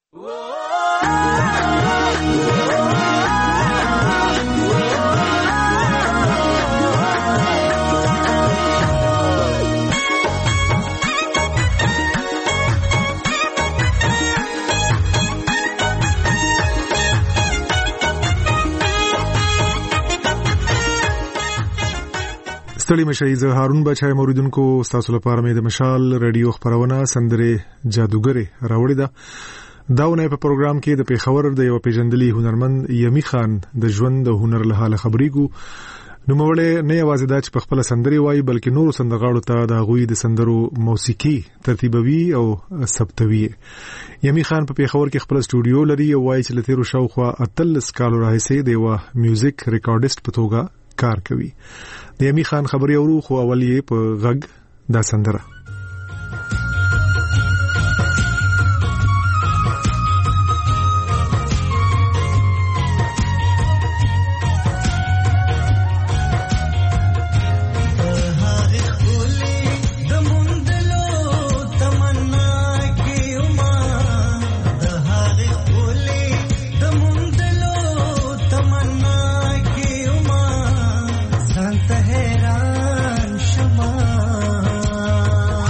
Speaker 21: ستړي مشي زه هارون بچای موریدونکو تاسو لپاره مې د مشال رادیو خبرونه سندره جادوګری راوړی ده. داونه په پروګرام کې د پیښور د یو پیژندلي هنرمند یمی خان د ژوند د هنر له حاله خبرېګو. نو موږ نه یوازې دا چې په خپل سندري وایي بلکې نور سندرغاړو ته د غوي د سندرو موسیقي ترتیبوي او ثبتوي. یمی خان په پیښور کې خپل سټوډیو لري او وایي چې لته شاوخوا اتلس کالو راهیسې د یو میوزیک ریکارډیست په توګه کار کوي. د یمی خان خبري اورو خو اول یې په غږ دا سندره.
Speaker 6: हैरान शमा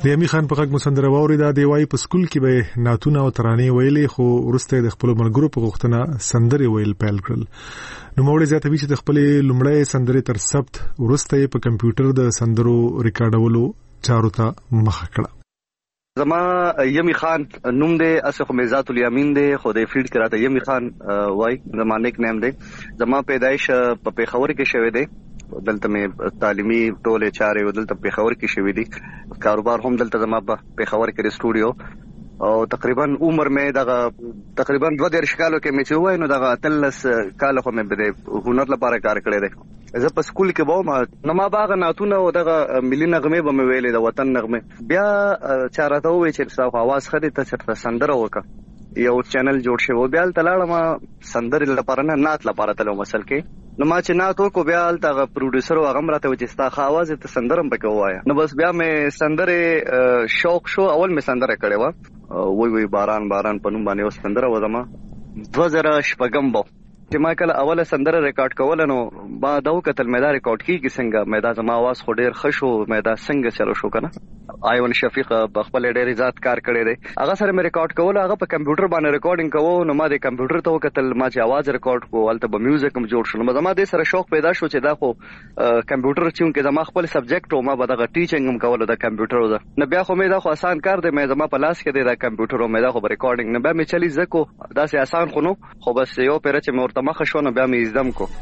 Speaker 21: یامي خان په غږ مسندره واورېده. دی وایي په سکول کې به نعتونه او ترانې ویلې، خو وروسته د خپلو ملګرو په غوښتنه سندرې ویل پیل کړل. نوموړی زیاتوي چې د خپلې لومړۍ سندرې تر ثبت وروسته یې په کمپیوټر د سندرو ریکارډولو چارو ته مخه کړه.
Speaker 4: زما یمی خان نوم دی، اسخ میزات الیمین دی، خو د فیلډ کې راته یمی خان وای زما نیک نیم دی. زما پیدایش په پیښور کې شوی دی. دلته مې تعلیمي ټولې چارې دلته پیښور کې شوې دي. کاروبار هم دلته زما په پیښور کې سټوډیو او تقریبا عمر مې دغه تقریبا دوه دیرش کالو کې مې چې وای نو دغه اتلس کالو خو مې د هنر لپاره کار کړی دی. زه په سکول کې وم نو ما باغ نعتونه او دغه ملي نغمه به مې ویلې د وطن نغمه. بیا چارته وای چې تاسو आवाज خدي ته چې سندره وکړه. یو چینل جوړ شو بیا تلاړه ما سندرې لپاره نه نعت لپاره تلو مسل کې. نو ما چې نعت وکړو بیا تل پروډوسر او هغه راته و چې ستا خواز ته سندرم پکې وایا. نو بس بیا مې سندرې شوق شو. اول مې سندره کړې و وای وای باران باران په نوم باندې و سندره و زما دوه زره شپږم بو چې ما کله اوله سندره ریکارډ کول نو با دا وکتل مې دا ریکارډ کیږي څنګه مې دا زما आवाज خو ډیر خشو مې دا څنګه چلو شو کنه. ایون شفیق په خپل ډیر ذات کار کړی دی. هغه سره مې ریکارډ کول هغه په کمپیوټر باندې ریکارډینګ کوو. نو ما د کمپیوټر ته وکتل ما چې आवाज ریکارډ کوو البته به میوزیک هم جوړ شو. نو زما د سره شوق پیدا شو چې دا خو کمپیوټر چې کې زما خپل سبجیکټ او ما به دا ټیچینګ هم کول د کمپیوټر ودا. نو بیا خو مې دا خو آسان کار دی مې زما په لاس کې دی دا کمپیوټر او مې دا خو ریکارډینګ نه بیا مې چلی زکو دا سه آسان خو نو خو بس یو پیر چې مې ورته مخ شو نو بیا مې زدم کو.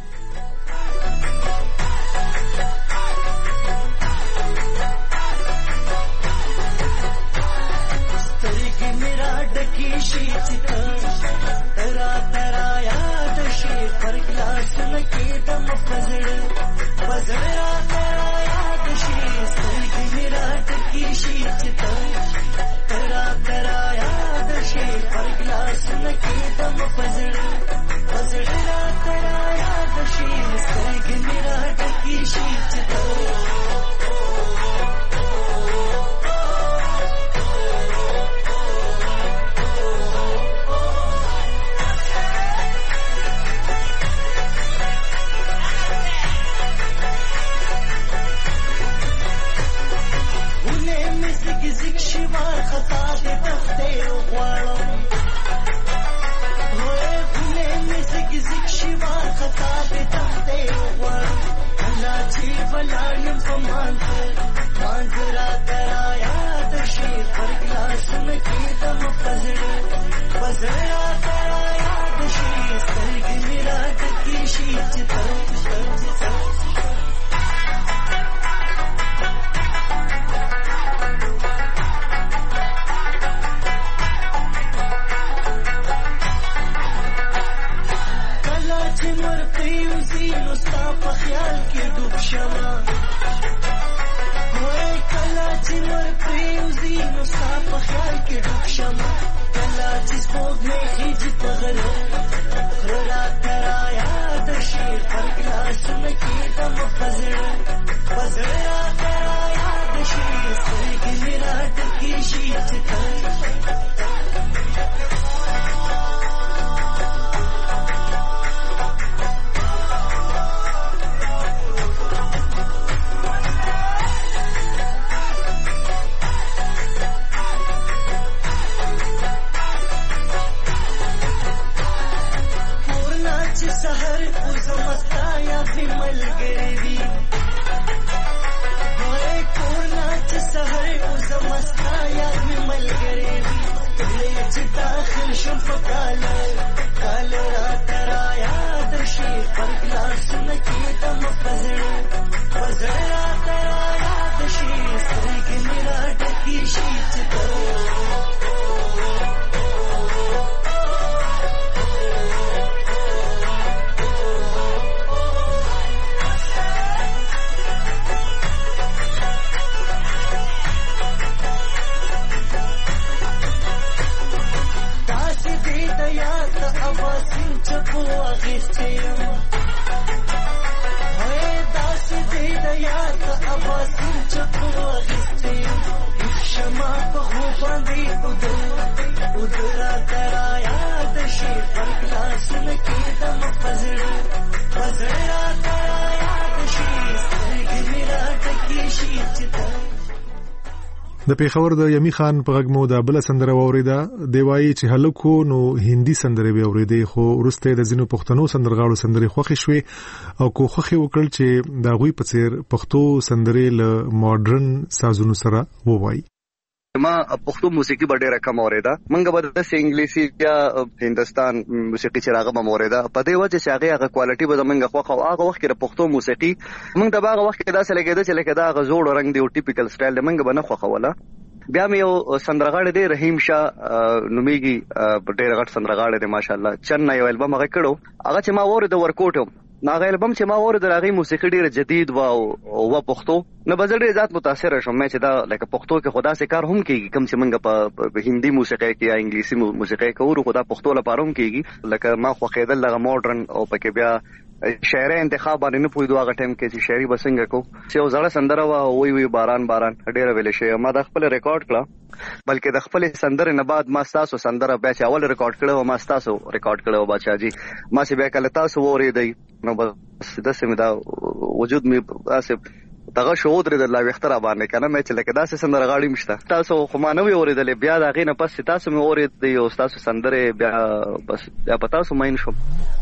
Speaker 21: د پیښور د یمی خان په غږ مو د بل سندره اوریدا دی وایي چې هلکو نو هندي سندره به اوریدې خو ورسته د زینو پښتنو سندرغاړو سندري خوخي شوي او کو خوخي وکړ چې دا غوي په څیر پښتو سندري له ماډرن سازونو سره ووایي.
Speaker 4: ما پښتو موسیقي ډېره کم اوریدا منګه به د انګلیسي یا هندستان موسیقي چې راغه به اوریدا په دې وجه چې هغه هغه کوالټي به زمونږ خو خو هغه وخت کې د پښتو موسیقي موږ د باغ وخت کې داسې لګیدا چې لکه دا غزوړ رنگ دی او ټیپیکل سټایل موږ به نه خو خوله. بیا مې یو سندرغاړی دی رحیم شاه نومیږي ډېر غټ سندرغاړی دی ماشاءالله چنه یو البم هغه کړو هغه چې ما ورته ورکوټم ناغه البم چې ما ور دراغي موسیقي ډیره جدید و او پښتو نه بزړې ذات متاثر شوم مې چې دا لکه پښتو کې خدا سي کار هم کیږي کم چې منګه په هندي موسیقي کې یا انګلیسي موسیقي کې ورو خدا پښتو لپاره هم کیږي لکه ما خو خېدل لغه ماډرن او پکې بیا شاعر انتخاب باندې نه پوي دوه ټیم کې چې شاعري بسنګ کو چې زړه سندره وا وی وی باران باران ډیره ویل شي ما د خپل ریکارډ کړه بلکې د خپل سندره نه بعد ما تاسو سندره بیا چې اول ریکارډ کړو ما تاسو ریکارډ کړو بچا جی ما چې بیا کله تاسو وریدای نو بس د سیمه دا وجود می اسب دغه شو درې د لا وختره باندې کنه مې چې لکه داسې سندره غاړي مشته تاسو خو ما نه وریدل بیا دا غینه پس تاسو مې وریدای او تاسو سندره بیا بس بیا پتا سو مین شو.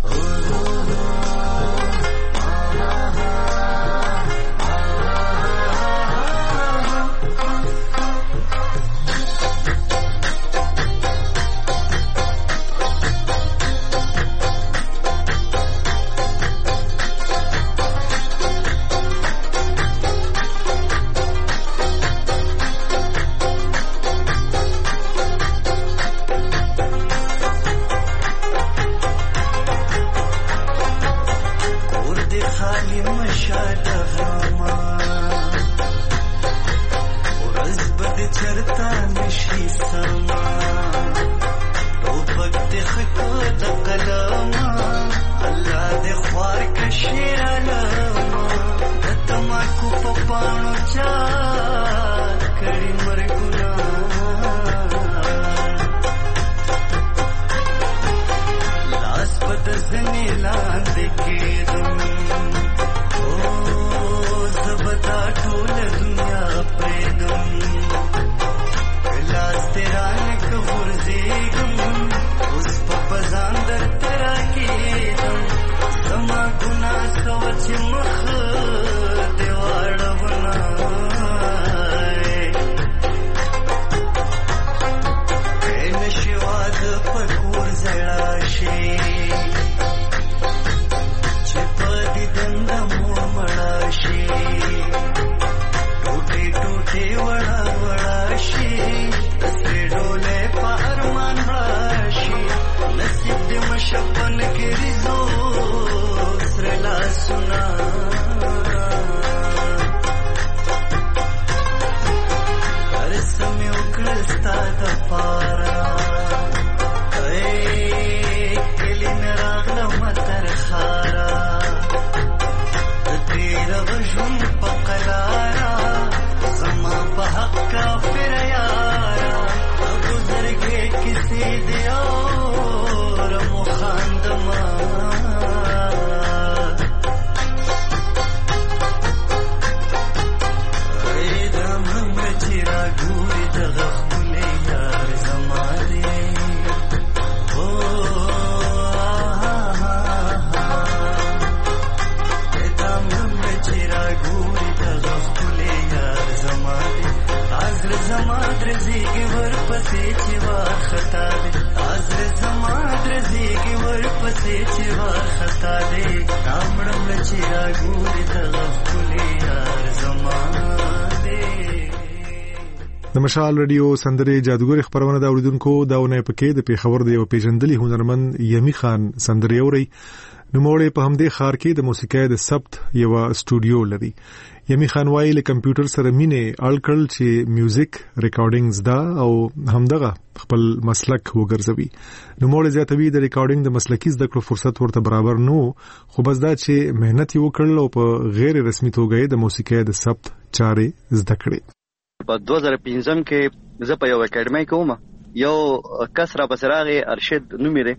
Speaker 21: د مشال رادیو سندره جادوګر خبرونه دا اوریدونکو داونه پکې د پیښور د یو پیژندلي هنرمند یمی خان سندره اوري نو موړې په همدې خار کې د موسیقۍ د ثبت یو استودیو لري. یمی خان وايي له کمپیوټر سره مینه الکل چې میوزیک ریکارډینګز دا او همدغه خپل مسلک وګرځوي. نو موړې زیاتوي د ریکارډینګ د مسلکی زده کړو فرصت ورته برابر نو خو بس دا چې مهنت وکړل او په غیر رسمي توګه د موسیقۍ د ثبت چارې زده کړې.
Speaker 4: په دوه زره پنځم کې زه په یو اکیډمي کې وم یو کس را پسراغه ارشد نومې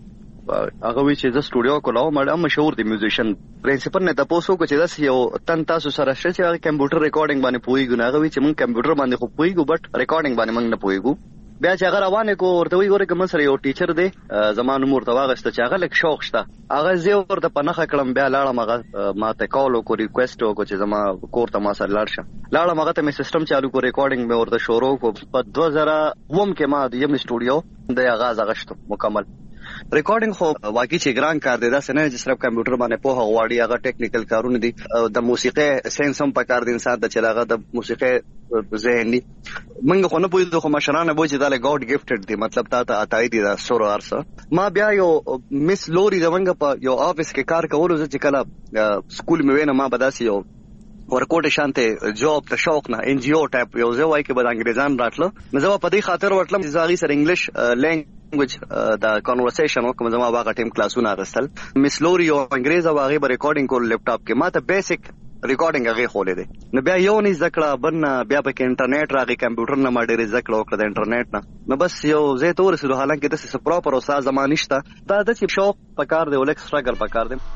Speaker 4: هغه وی چې د سټوډیو کولاو مړ مشهور دی میوزیشن پرنسپل نه تاسو کو چې داس یو تن تاسو سره شته چې کمپیوټر ریکارډینګ باندې پویګو نه هغه وی چې مونږ کمپیوټر باندې خو پویګو بټ ریکارډینګ باندې مونږ نه پویګو بیا چې هغه روانه کو ورته وی ګوره کوم سره یو ټیچر دی زمانو مور ته واغسته چې هغه لک شوق شته هغه زه ورته پنهخه کړم بیا لاړم هغه ما ته کال کو ریکوست وکړ چې زما کور ته ما سره لاړ شه لاړم هغه ته مې سیستم چالو کو ریکارډینګ مې ورته شروع کو په دوه زره اووه کې ما د یم سټوډیو د آغاز غشتو مکمل ریکارډینګ خو واقعي چې ګران کار دی دا څنګه چې صرف کمپیوټر باندې په غواړي هغه ټیکنیکل کارونه دي د موسیقي ساينس هم په کار دي انسان د چلاغه د موسیقي ذهني منګه خو نه پوهیږم خو مشرانه وایي چې دا له ګاډ ګیفټډ دي مطلب تا ته عطای دي دا سور ارسه ما بیا یو مس لوري زمنګ په یو افیس کې کار کولو چې کله سکول مې وینم ما بداسي یو ورکوټ شانته جاب ته شوق نه ان جی او ټایپ یو ځای کې به انګریزان راتلو نو زه په دې خاطر ورتلم چې زاغي سره انګلیش لینګویج دا کانورسیشن وکم زما واغه ټیم کلاسونه راستل مس لوري او انګریز او هغه به ریکارډینګ کول لپټاپ کې ما ته بیسیک ریکارډینګ هغه خولې دي نو بیا یو نه ذکر بن بیا په انټرنیټ راغی کمپیوټر نه ما ډېر ذکر وکړ د انټرنیټ نه نو بس یو زه تور سره حالانکه د څه پراپر او ساز زمانشته دا د شوق پکار دی ولک سټرګل پکار دی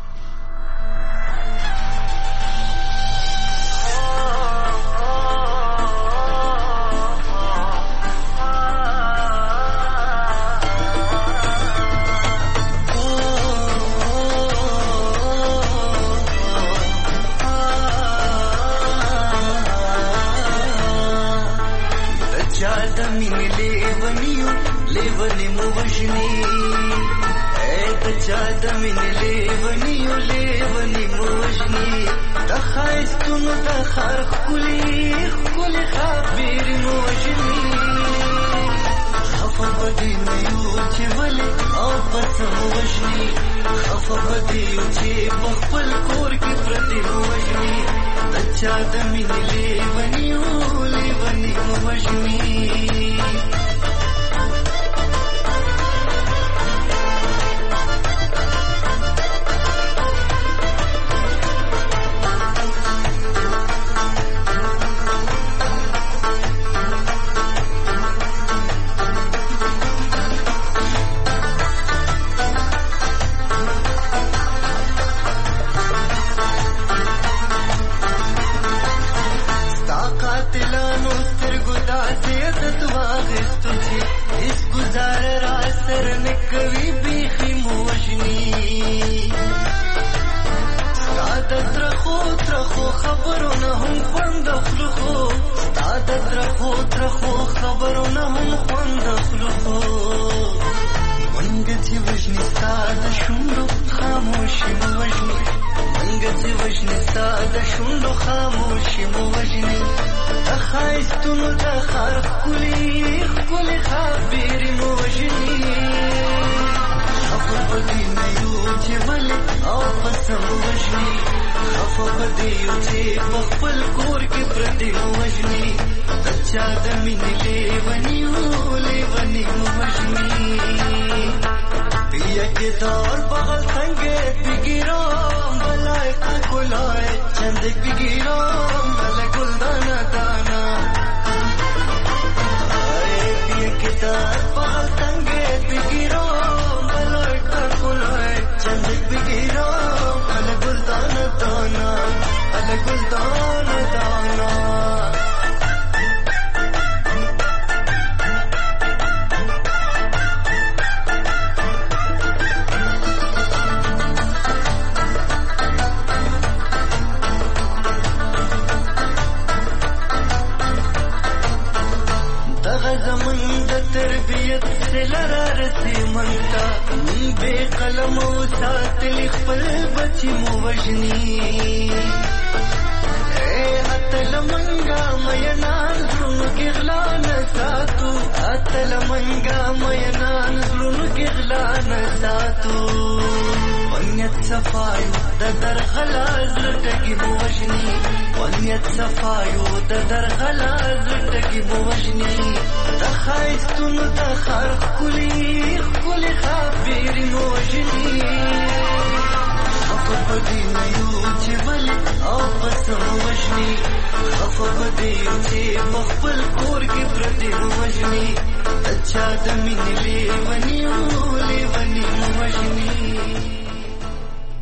Speaker 6: अच्छा दमिन ले वनी ले वनी वजनी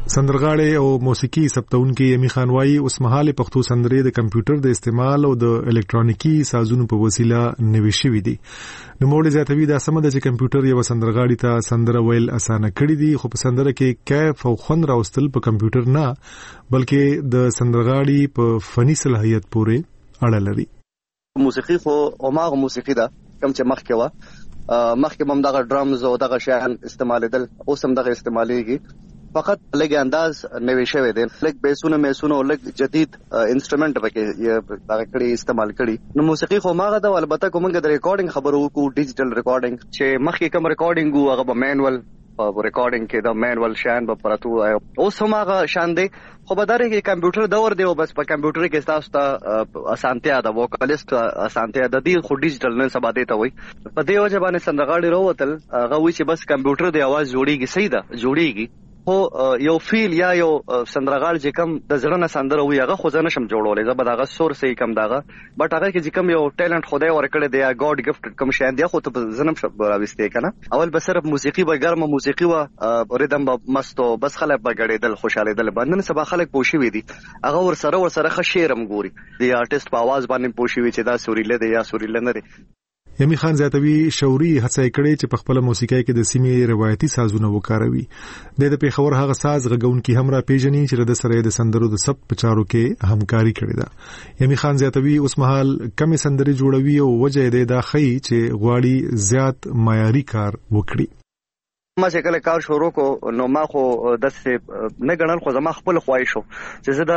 Speaker 21: سندرغاړي او موسیقي ثبتونکي یمی خان وايي اوس مهال پښتو سندرې د کمپیوټر د استعمال او د الکترونیکي سازونو په وسیله نوي شوي دي. نو موږ زیاتوي دا سم د کمپیوټر یو سندرغاړي ته سندره ویل اسانه کړی دي، خو په سندره کې کیف او خوند راوستل په کمپیوټر نه بلکې د سندرغاړي په فني صلاحیت پورې اړه لري.
Speaker 4: موسیقي خو اوماغه موسیقي ده کوم چې مخکې و مخکې هم دغه ډرامز او دغه شیان استعمالېدل، اوس هم دغه استعمالېږي، فقط لږ انداز نوي شوی دی، لږ بیسونه میسونه او لږ جدید انسټرومنټ پکې دغه کړي استعمال کړي. نو موسیقي خو ماغه ده، البته کومه د ریکارډینګ خبرو کو ډیجیټل ریکارډینګ چې مخکې کوم ریکارډینګ وو هغه به مینوال ریکارډینګ کې دا مینوال شان به پراتو اوس هم هغه شان دی، خو به دغه کې کمپیوټر دور دی او بس په کمپیوټر کې تاسو ته اسانتیا ده، ووکالیست اسانتیا ده، دی خو ډیجیټل نه سبا دی ته وي. په دې وجه باندې سندرغاړي راوتل هغه وی چې بس کمپیوټر دی आवाज جوړیږي، صحیح ده جوړیږي، خو یو فیل یا یو سندرغاړ چې کم د زړه نه سندره وي هغه خو ځنه شم جوړولې، زه به دغه سور صحیح کم دغه بټ هغه کې چې کم یو ټیلنټ خدای ورکړی دی یا ګاډ ګفټ کم شاین دی خو ته زنم شپ راوستې کنه. اول به صرف موسیقي به ګرمه موسیقي و ریدم به مستو بس خلک به غړېدل خوشاله دل باندې، سبا خلک پوښي وي دي هغه ور سره ور سره خشيرم ګوري دی آرټیست په आवाज باندې پوښي وي چې دا سوريله دی یا سوريله نه دی.
Speaker 21: یمی خان زیاتوي شوري هڅه کړې چې په خپل موسیقۍ کې د سیمې روایتي سازونه وکاروي. د پیښور هغه ساز غږونکي هم را پیژني چې د سره د سندرو د سب په چارو کې همکاري کړې ده. یمی خان زیاتوي اوس مهال کمی سندري جوړوي او وجه یې دا خي چې غواړي زیات معیاري کار وکړي.
Speaker 4: ما چې کله کار شروع کو نو ما خو دسه نه غنل خو زما خپل خواهش شو چې زه دا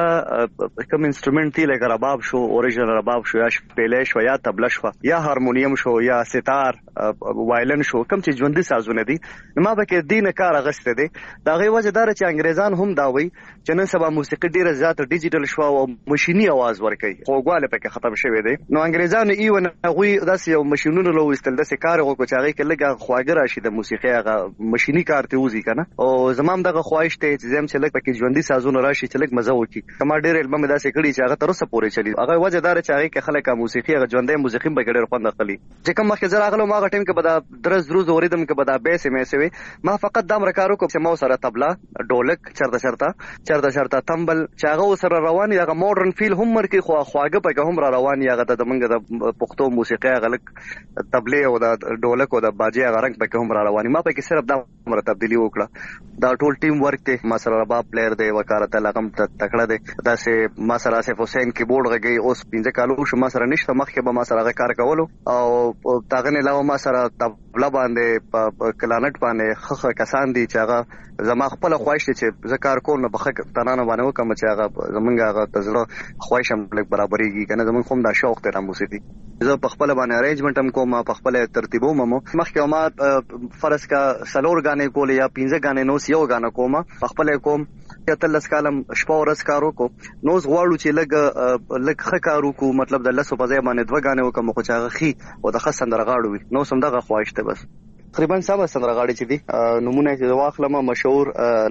Speaker 4: کوم انسټرومنټ دی لکه رباب شو، اوریجنل رباب شو، یا شپېلې شو، یا تبله شو، یا هارمونیم شو، یا ستار وایلن شو، کوم چې ژوندۍ سازونه دي، نو ما به کې دینه کار اغسته دي. دا غي وجه دار چې انګريزان هم دا وایي چې نن سبا موسیقي ډیره زیات ډیجیټل شو او ماشيني आवाज ورکوي، خو غواله پکې ختم شوی دی. نو انګريزان ایون غوي داسې یو ماشينونو لو استل داسې کار وکړي چې هغه کې لګه خواږه راشي د موسیقي هغه ماشيني کار ته وزي کنه، او زمام دغه خواهش ته چې زم چې لګ پکې ژوندۍ سازونه راشي چې لګ مزه وکړي. کما ډېر البم داسې کړي چې هغه تر اوسه پورې چلی، هغه وجه دار چې هغه کې خلک موسیقي هغه ژوندۍ موسیقي به ډېر خوند اخلي. چې کوم مخکې زه راغلم هغه ټیم کې به دا درز دروز اوریدم کې به دا بیس مې سوي، ما فقط دام رکارو کوم چې مو سره تبلا ډولک چرته چرته چرته چرته تمبل چې هغه سره رواني هغه ماډرن فیل هم مرکي خو خواږه پکې هم را رواني هغه د منګه د پښتو موسیقي هغه لک تبلې او د ډولک او د باجي هغه رنگ پکې هم را رواني. ما پکې صرف دا مر تبدیلی وکړه، دا ټول ټیم ورک ته ما سره رباب پلیئر دی، وکارت لغم تکړه دی، دا سه ما سره اسف حسین کیبورډ غږی اوس پنځه کالو شو ما سره نشته، مخکې به ما سره کار کولو او تاغه نه علاوه ما سره تبلا باندې په کلانټ باندې خخه کسان دي چې هغه زما خپل خواهش دي چې زکار کول نه بخښ تنانه باندې وکم چې هغه زمونږ هغه تزړه خواهش هم لګ برابرېږي کنه، زمونږ کوم دا شوق ته موسیقي زه په خپل باندې ارینجمنت هم کوم، په خپل ترتیبو ممو مخکې ما فرض کا سلور غانې کول یا پنځه غانې نو یو غانه کوم په خپل کوم یا تلس کالم شپه ورځ کارو کو نو غواړو چې لګ لګ خکارو کو، مطلب د لسو په ځای باندې دوه غانې وکم خو چاغه خي او د خسن درغاړو وي نو سم دغه خواهش ته بس تقریبا سبا سندرغاړي چې دي نمونه کې واخلمه مشهور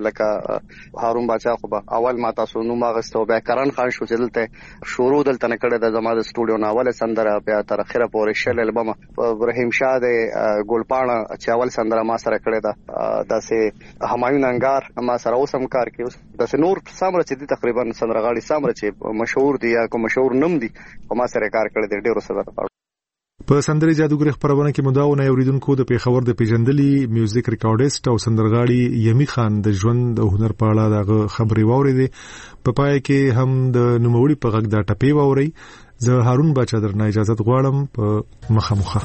Speaker 4: لکه هارون باچا خو به اول ما تاسو نو ماغستو بیا کرن خان شو چې دلته شروع دلته نه کړه د زما د سټوډیو ناول سندره بیا تر اخره پورې شل البم ابراهیم شاه د ګلپاڼه چاول سندره ما سره کړه دا داسې همایون انګار ما سره اوسم کار کوي، داسې نور سامره چې دي تقریبا سندرغاړي سامره چې مشهور دي یا کوم مشهور نوم دي او ما سره کار کړی دی ډیرو سره.
Speaker 21: په سندري جادوګر خبرونه کې مداونه اوریدونکو د پیښور د پیژندلي میوزیک ریکارډیست او سندرغاړي یمی خان د ژوند او هنر په اړه د خبري واوریدې، په پای کې هم د نوموړي په غږ د ټپې واوري. زه هارون باچا درنه اجازه غواړم په مخامخه.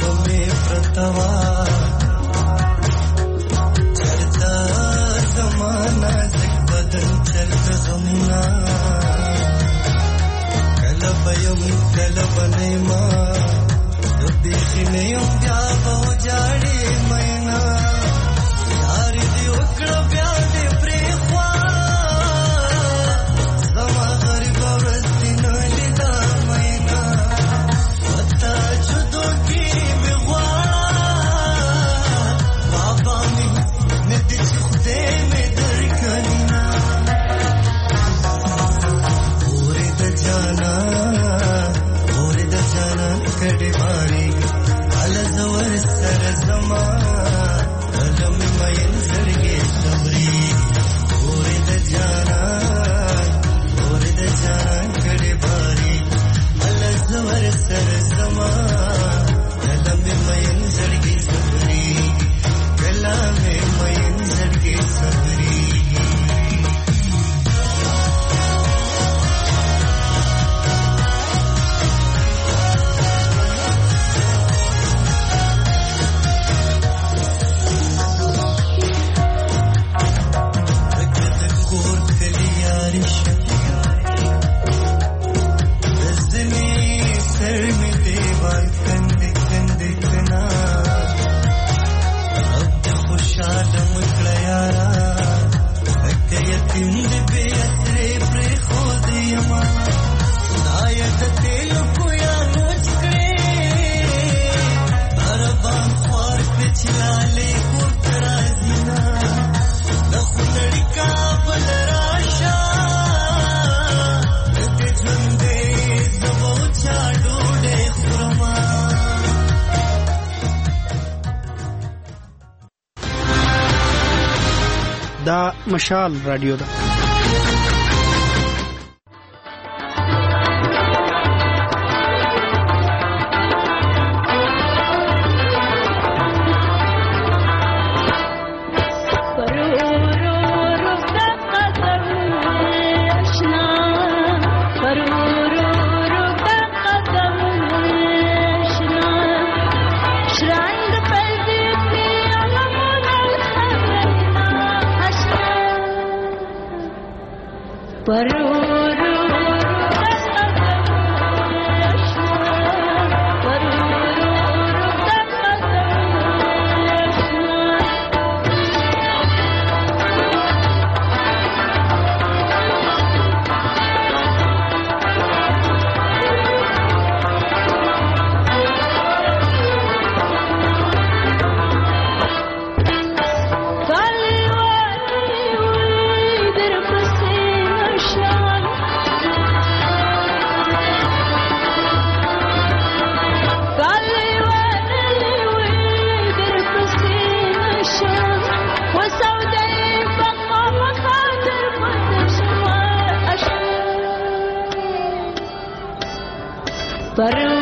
Speaker 6: चरता जमा دا مشال رادیو ده.
Speaker 7: But